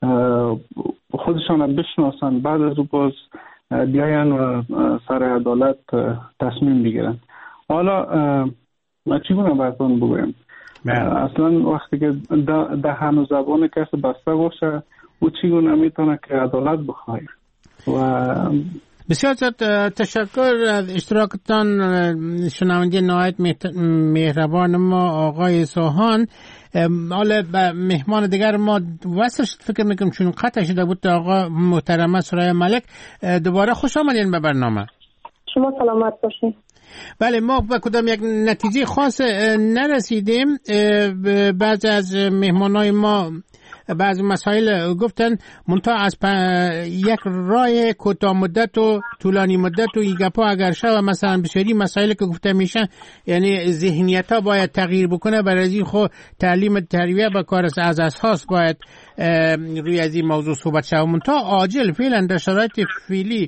خودشان بشناسن، بعد از او باز بیاین و سر عدالت تصمیم بگیرن. حالا ما چگونه براتون بگویم؟ اصلا وقتی که دهن و زبان کسی بسته باشه او چگونه میتونه که عدالت بخواه؟ و بسیار تشکر از اشتراکتان شنونده نهایت مهربان ما آقای سوهان. حالا مهمان دیگر ما وصل شد فکر میکنم چون قطع شده بود آقا محترمه سرای ملک. دوباره خوش آمدین به برنامه. شما سلامت باشین. بله، ما به کدام یک نتیجه خاص نرسیدیم. بعضی از مهمانای ما بعضی مسائل گفتن منتها از یک راه کوتاه مدت و طولانی مدت و گپا اگر شد مثلا بسیاری مسائل که گفته میشن، یعنی ذهنیت ها باید تغییر بکنه، برای از این خود تعلیم تربیه به کار از اساس باید روی از این موضوع صحبت شد. منتها عاجل فعلا در شرایط فعلی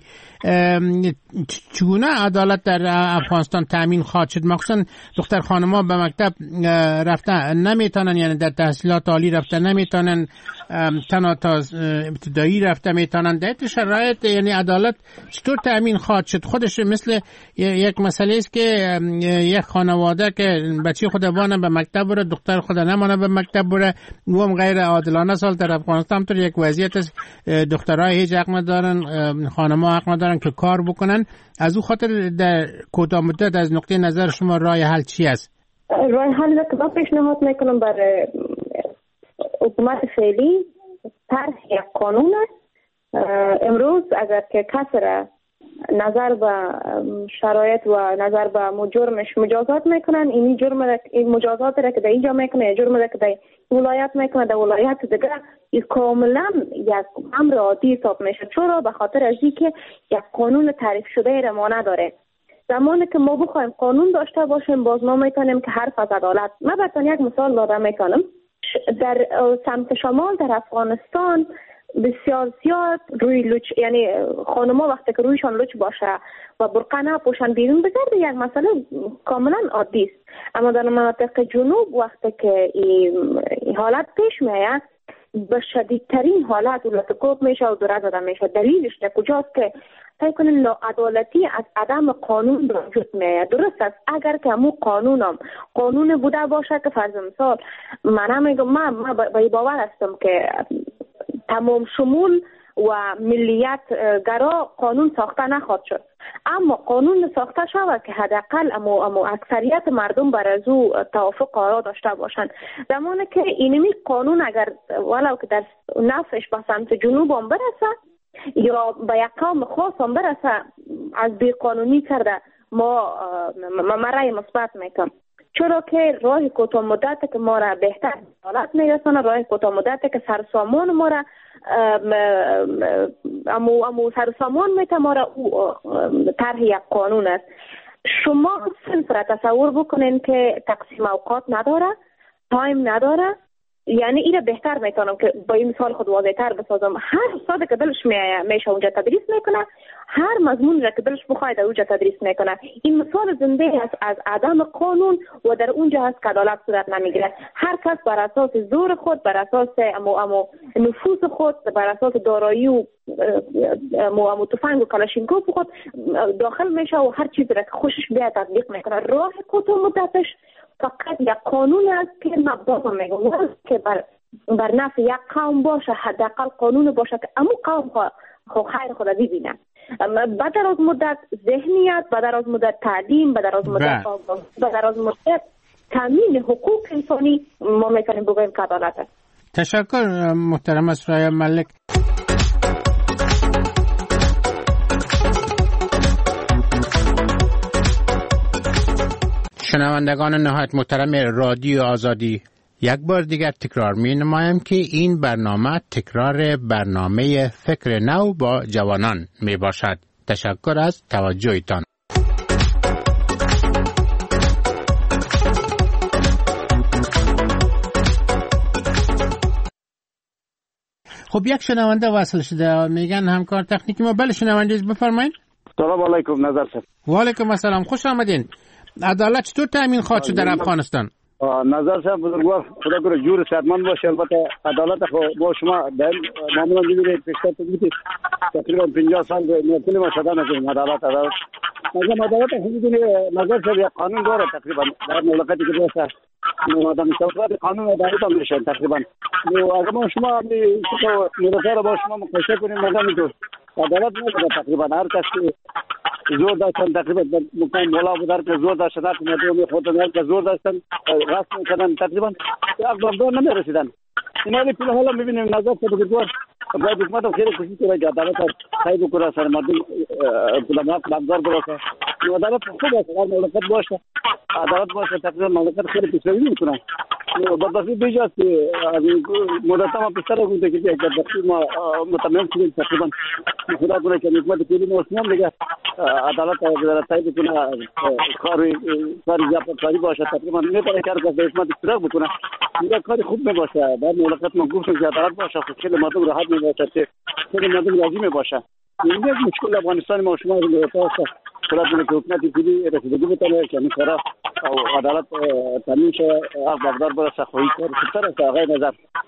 چگونه عدالت در افغانستان تامین خواهد شد؟ مخصوصا دختر خانم‌ها به مکتب رفتن نمیتونن، یعنی در تحصیلات عالی رفتن نمیتونن، تنها تا ابتدایی رفتن میتونن. در این شرایط یعنی عدالت چطور تامین خواهد شد؟ خودش مثل یک مسئله است که یک خانواده که بچه خود وانه به مکتب بره، دختر خود نمانه به مکتب بره، و هم غیر عادلانه سال در افغانستان طور یک وضعیت است. دخترای هیچ حق ندارن، خانم‌ها حق ندارن که کار بکنن. از او خاطر در کوتاه مدت از نقطه نظر شما راه حل چی است؟ راه حل که من پیشنهاد میکنم برای حکومت فعلی طرح یک قانون است. امروز اگر که کسی را نظر به شرایط و نظر به جرمش مجازات میکنن، این مجازات را که در اینجا میکنه، یا جرم را که در ولایت میکنه در ولایت دیگه، این کاملا یک امر عادی حساب میشه. چرا؟ به خاطر از اینکه یک قانون تعریف شده را ما نداره. زمانی که ما بخوایم قانون داشته باشیم، باز ما میتونیم که حرف از عدالت. من براتون یک مثال دادم میکنم. در سمت شمال در افغانستان بسیار زیاد روی لوچ، یعنی خانم‌ها وقتی که رویشان لوچ باشه و برقع نپوشن بیرون بگرده، یک مسئله کاملا عادی است. اما در مناطق جنوب وقتی که این حالت پیش میاد، به شدیدترین حالت ولتکوب میشه و دور زده میشه. دلیلش در کجاست؟ که فکر کنین ناعدالتی از عدم قانون به وجود میاد. درست است اگر که همون قانون بوده باشه که فرض مثال من میگم، من به باور هستم که تمام شمول و ملیت گرا قانون ساخته نخواهد شد، اما قانون ساخته شود که حداقل امو اکثریت مردم بر از او توافق قرار داشته باشند. زمانی که اینمی قانون اگر ولو که در نفعش به سمت جنوب هم برسه یا به یک قوم خاص هم برسه، از بیقانونی کرده ما رای مثبت میکنم. چرا که راه کوتاه مدت که ما را بهتر عدالت میرسانه، راه کوتاه مدت که سرسامان ما را امو سرسامان میته ما را طرح یک قانون است. شما صنف را تصور بکنین که تقسیم اوقات نداره، تایم نداره، یعنی اینو بهتر میتونم که با این مثال خود واضح تر بسازم. هر استاد که دلش میشه اونجا تدریس میکنه، هر مضمون را که دلش بخواد اونجا تدریس میکنه. این مثال زنده است از عدم قانون و در اونجا هست که عدالت صورت نمیگیره. هر کس بر اساس زور خود، بر اساس امو نفوذ خود، بر اساس دارایی و امو تفنگ و کلاشینکوف خود داخل میشه و هر چیزی را که خوشش بیاد تطبیق میکنه. راه کوتاه مدتش فقط یک قانون است که مبدا میگم که بر نفع یک قوم باشه، حداقل قانون باشه که امو قوم خیر خود ببینه. بعد از مدت ذهنیت، بعد از مدت تعلیم، بعد از مدت بعد از مدت تامین حقوق انسانی ما میتونیم بگوییم که عدالت است. تشکر محترم سرای ملک. شنوندگان نهایت محترم رادیو آزادی، یک بار دیگر تکرار می نمایم که این برنامه تکرار برنامه فکر نو با جوانان می باشد. تشکر از توجهتان. خب یک شنونده وصل شده، میگن همکار تکنیکی ما. بله شنونده بفرمایید. سلام علیکم نظر صاحب. و علیکم السلام، خوش آمدین. عدالت چطور تامین خواهد شد در افغانستان؟ نظر صاحب بزرگوار، خدا کنه جور صحتمند باشه. البته عدالت با شما معمولا می‌بینید پیشتر میگید تقریبا 50 سال کلی ما شدن از عدالت. مثلا عدالت همین نظر صاحب یک قانون داره تقریبا در مملکتی که باشه آدم شفاف قانون عدالت هم میشه تقریبا. اگر ما شما میرسه با شما مقایسه کنیم مثلا میگه عدالت نداره تقریبا. هر کسی زور داشتن تقریبا مقام مولا بودن که زور داشتن، هر مردم خودن که زور داشتن غصب می‌کردن تقریبا اقدار نمی‌رسیدن. اینا رو فی الحال می‌بینیم نظر صاحب بزرگوار باید حکومت هم خیلی کوشش کنه که عدالت خیلی بکنه سر مردم کلمات اقدار برسه. عدالت خوب است، هر مملکت باشه عدالت باشه تقریبا مملکت خیلی پیشروی می‌کنه. بدبختی بیجاست که مدت ما پیشتر گفته که یک بدبختی ما متمم شدیم تقریبا. خدا کنه که حکومت کلی مسلمان دیگه عدالت در تایید کنه، کاری زیادتری باشه تقریبا می‌پره کار که حکومت اشتراک بکنه. این کاری خوب میباشه در مملکت ما گفتم که عدالت باشه خیلی مردم راحت میباشه، خیلی مردم راضی میباشه. این یک مشکل افغانستان ما شما رو تاسه خدا کنه که حکومت کلی رسیدگی بکنه که می‌خواد عدالت تامین شه، اقدار برسه خواهی کار خوبتر است. آقای نظر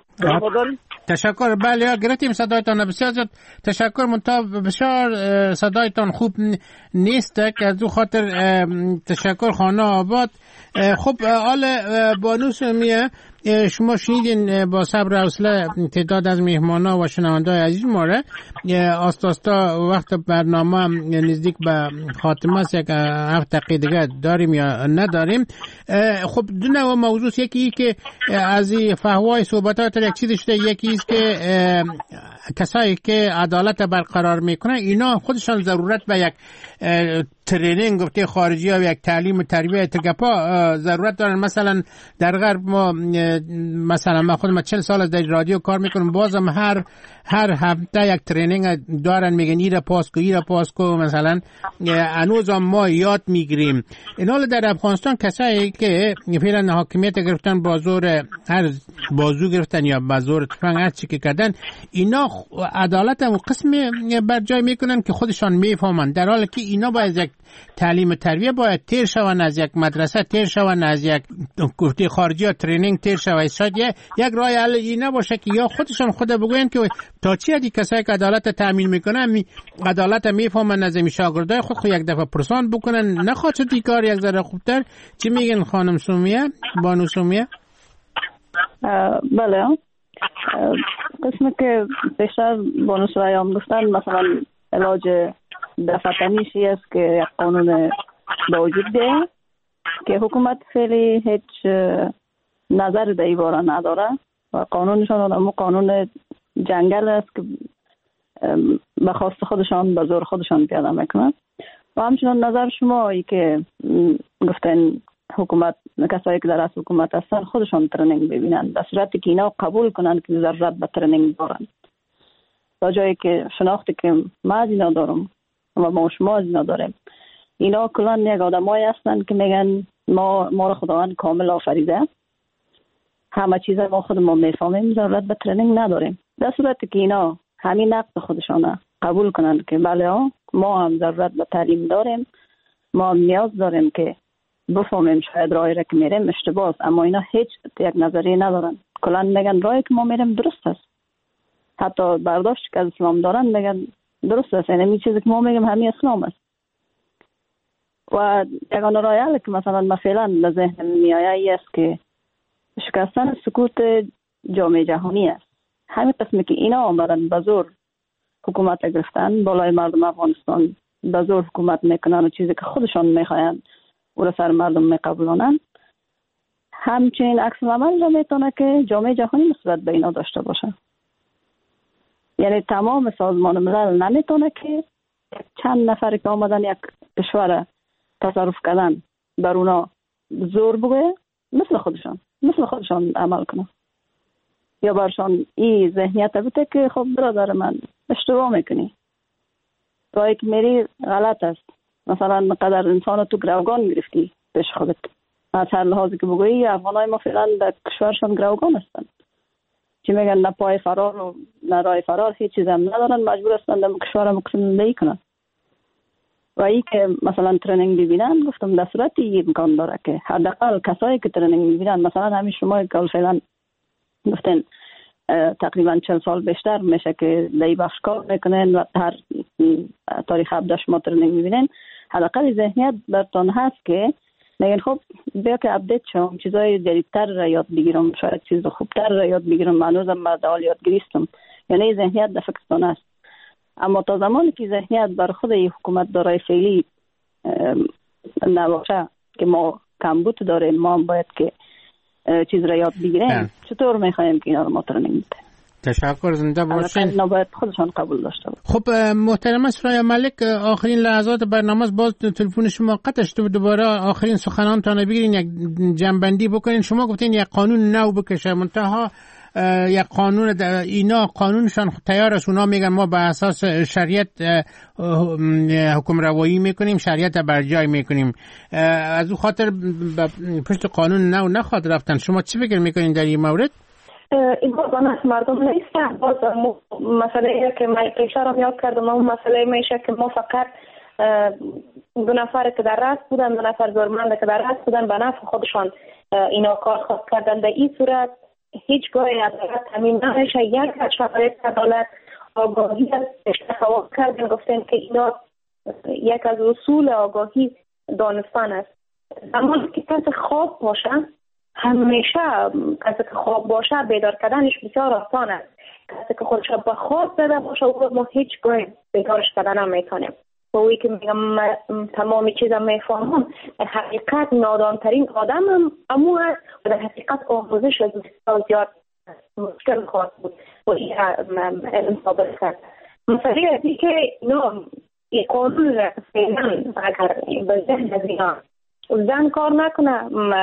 تشکر. بله گرفتیم صدایتان بسیار زیاد تشکر. منتها بسیار صدایتان خوب نیست که از او خاطر تشکر. خانه آباد. خب حال بانو سمیه شما شنیدین با صبر و حوصله تعداد از مهمانا و شنونده‌های عزیز ما را آستا وقت برنامه نزدیک به خاتمه است، یک 7 دقیقه دیگه داریم یا نداریم. خب دو نوع موضوع، یکی که از فحوای صحبتات یک چیز شده، یکی است که کسایی که عدالت برقرار میکنن اینا خودشان ضرورت به یک ترینینگ گفته خارجی ها و یک تعلیم و تربیت تگپا ضرورت دارن. مثلا در غرب ما مثلا من خودم 40 سال از در رادیو کار میکنم، بازم هر هفته یک ترینینگ دارن، میگن ایره پاسکو مثلا هنوز ما یاد میگیریم. اینا در افغانستان کسایی که فعلا حاکمیت گرفتن با زور هر بازو گرفتن یا با زور تفنگ هر چی که کردن، اینا عدالت هم قسم بر جای میکنن که خودشان میفهمن، در حالی که اینا باید یک تعلیم و تربیه باید تیر شون، از یک مدرسه تیر شون، از یک گفته خارجی ها ترینینگ تیر شون. شاید یک راه حل این نباشه که یا خودشان خود بگوین که تا چی حدی کسایی که عدالت تامین میکنن عدالت میفهمن، از این شاگردای خود یک دفعه پرسان بکنن، نخواد شد کار یک ذره خوبتر. چی میگن خانم سمیه، بانو سمیه؟ بله، قسمی که بیشتر بانو سمیه هم گفتن مثلا علاج دفتنیشی است که یک قانون به وجود بیاید که حکومت خیلی هیچ نظر در این باره نداره و قانونشان همون قانون جنگل است که به خواست خودشان به زور خودشان پیاده میکنن. و همچنان نظر شما ای که گفتن حکومت کسایی که در از حکومت هستن خودشان ترنینگ ببینن، در صورتی که اینا قبول کنن که ضرورت به ترنینگ دارن، تا جایی که شناختی که ما از اینا دارم و ما شما از اینا داریم، اینا کلان یک آدمایی هستن که میگن ما رو خداوند کامل آفریده، همه چیز ما خودمون میفهمیم، ضرورت به ترنینگ نداریم. در صورتی که اینا همین نقد خودشانه قبول کنن که بله ما هم ضرورت به تعلیم داریم، ما هم نیاز داریم که بفهمیم شاید راهی را که میریم اشتباه است، اما اینا هیچ یک نظریه ندارن، کلان میگن راهی که ما میریم درست است، حتی برداشت که از اسلام دارن میگن درست است، یعنی چیزی که ما میگیم همین اسلام است. و یگانه راه حل که مثلا من فعلا به ذهن میآید ای است که شکستن سکوت جامعه جهانی است. همین قسمی که اینا آمدن به زور حکومت گرفتن بالای مردم افغانستان، به زور حکومت میکنن و چیزی که خودشان میخواین او را سر مردم میقبولانن، همچنین عکس العمل را میتونه که جامعه جهانی نسبت به اینا داشته باشه. یعنی تمام سازمان ملل نمیتونه که چند نفر که آمدن یک کشور تصرف کردن بر اونا زور بگویه مثل خودشان عمل کنه یا برشان این ذهنیت بده که خب برادر من اشتباه میکنی، راهی که میری غلط است، مثلا قدر انسان تو گروگان میگرفتی پیش خودت. از هر لحاظی که بگویی افغانای ما فعلا در کشورشان گروگان هستند، چی میگن نه پای فرار و نه راه فرار، هیچ چیز هم ندارن، مجبور هستند در کشور هم زندگی کنن. و این که مثلا ترنینگ ببینن، گفتم در صورتی این امکان داره که حداقل کسایی که ترنینگ ببینن، مثلا همین شما که فعلا گفتن تقریبا 40 سال بیشتر میشه که در بخش کار میکنن و هر تاریخ 17 شما ترنینگ میبینن، حداقل ذهنیت برتون هست که میگن خب بیا که اپدیت شم، چیزای جدیدتر را یاد بگیرم، شاید چیز خوبتر را یاد بگیرم، هنوزم مردال یادگیریستم. یعنی ذهنیت در فکرتون است. اما تا زمانی که ذهنیت بر خود حکومت دارای فعلی نباشه که ما کمبود داریم، ما هم باید که چیز را یاد بگیریم، چطور میخوایم که اینا رو ما ترنینگ بده؟ تشکر، زنده باشین. اینا باید خودشان قبول داشته باشه. خب محترمه سرای ملک، آخرین لحظات برنامه باز تلفن شما قطع شد، دوباره آخرین سخنانتان بگیرین، یک جنبندی بکنین. شما گفتین یک قانون نو بکشه، منتها یک قانون اینا قانونشان تیار است، اونا میگن ما به اساس شریعت حکم روایی میکنیم، شریعت بر جای میکنیم، از او خاطر پشت قانون نو نخواد رفتن. شما چی فکر میکنین در این مورد؟ این باز مردم نیستن. باز مسئله که من اشاره یاد کردم، اون مسئله میشه که ما فقط دو نفر که در رأس بودن، دو نفر زورمند که در رأس بودن به نفع خودشان اینا کار خود کردن. در این صورت هیچگاه عدالت تامین نمیشه. یک از شرایط عدالت آگاهی است. اشتباه کردن، گفتن که اینا یک از اصول آگاهی دانستن است. زمانی که کسی خواب باشه، همیشه کسی که خواب باشه بیدار کردنش بسیار آسان است. کسی که خودش به خواب زده باشه او ما هیچگاه بیدارش کردن نمیتونیم. و اوی که میگم تمام چیزا میفهمم، حقیقت نادانترین آدم هم امو هست و در حقیقت آموزش بسیار زیاد مشکل خواهد بود و این علم ثابت کرد. مسئله ازی که اینا قانون فعلا اگر به ذهن از اینا زن کار نکنه،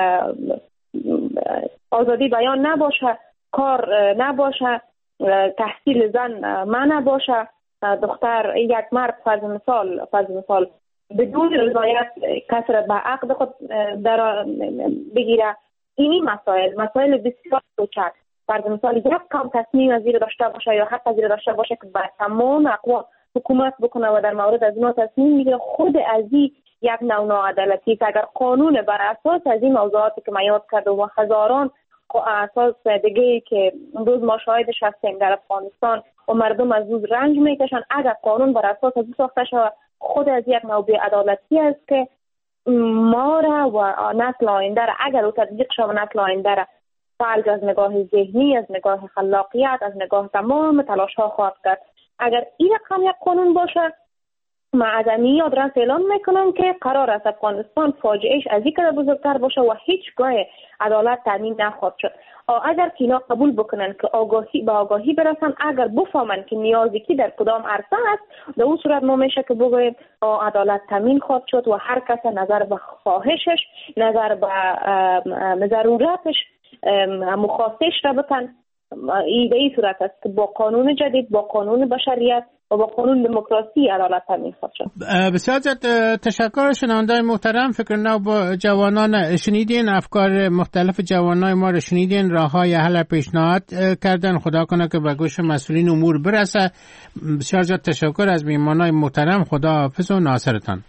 آزادی بیان نباشه، کار نباشه، تحصیل زن منع باشه، دختر یک مرد فرض مثال بدون رضایت کسی را به عقد خود در بگیره، اینی مسائل بسیار کوچک، فرض مثال یک کم تصمیم از زیر داشته باشه یا حق از زیر داشته باشه که بر تمام اقوام حکومت بکنه و در مورد از اینا تصمیم میگیره، خود از این یک نوع ناعدالتی است. اگر قانون بر اساس از این موضوعاتی که من یاد کردم و هزاران اساس دیگه که امروز ما شاهدش هستیم در افغانستان و مردم از روز رنج میکشن، اگر قانون بر اساس از این ساخته شود، خود از یک نوع بی‌عدالتی است که ما را و نسل آینده را اگر او تطبیق شود، نسل آینده را فلج از نگاه ذهنی، از نگاه خلاقیت، از نگاه تمام تلاش ها خواهد کرد. اگر این رقم یک قانون باشه، من از این آدرس اعلان میکنم که قرار است افغانستان فاجعهش از این قدر بزرگتر باشه و هیچگاه عدالت تامین نخواهد شد. اگر که اینا قبول بکنن که به آگاهی برسن، اگر بفهمن که نیازی که در کدام عرصه است، در اون صورت ما میشه که بگوییم عدالت تامین خواهد شد و هر کس نظر به خواهشش، نظر به ضرورتش، مخواستش را بکن. این صورت است که با قانون جدید، با قانون بشریت و با قانون دموکراسی عدالت تامین خواهد شد. بسیار تشکر. شنوندگان محترم، فکر نو با جوانان شنیدین، افکار مختلف جوانای ما رو شنیدین، راههای حل پیشنهاد کردن. خدا کنه که به گوش مسئولین امور برسه. بسیار تشکر از میهمانای محترم. خدا حافظ و ناصرتان.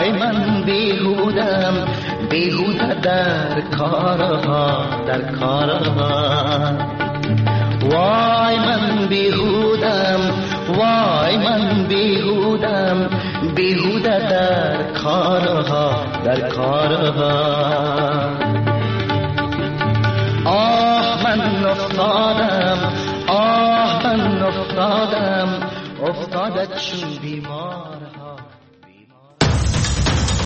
وای من بیهودم بیهوده در کارها در کارها وای من بیهودم وای من بیهودم بیهوده در کارها در کارها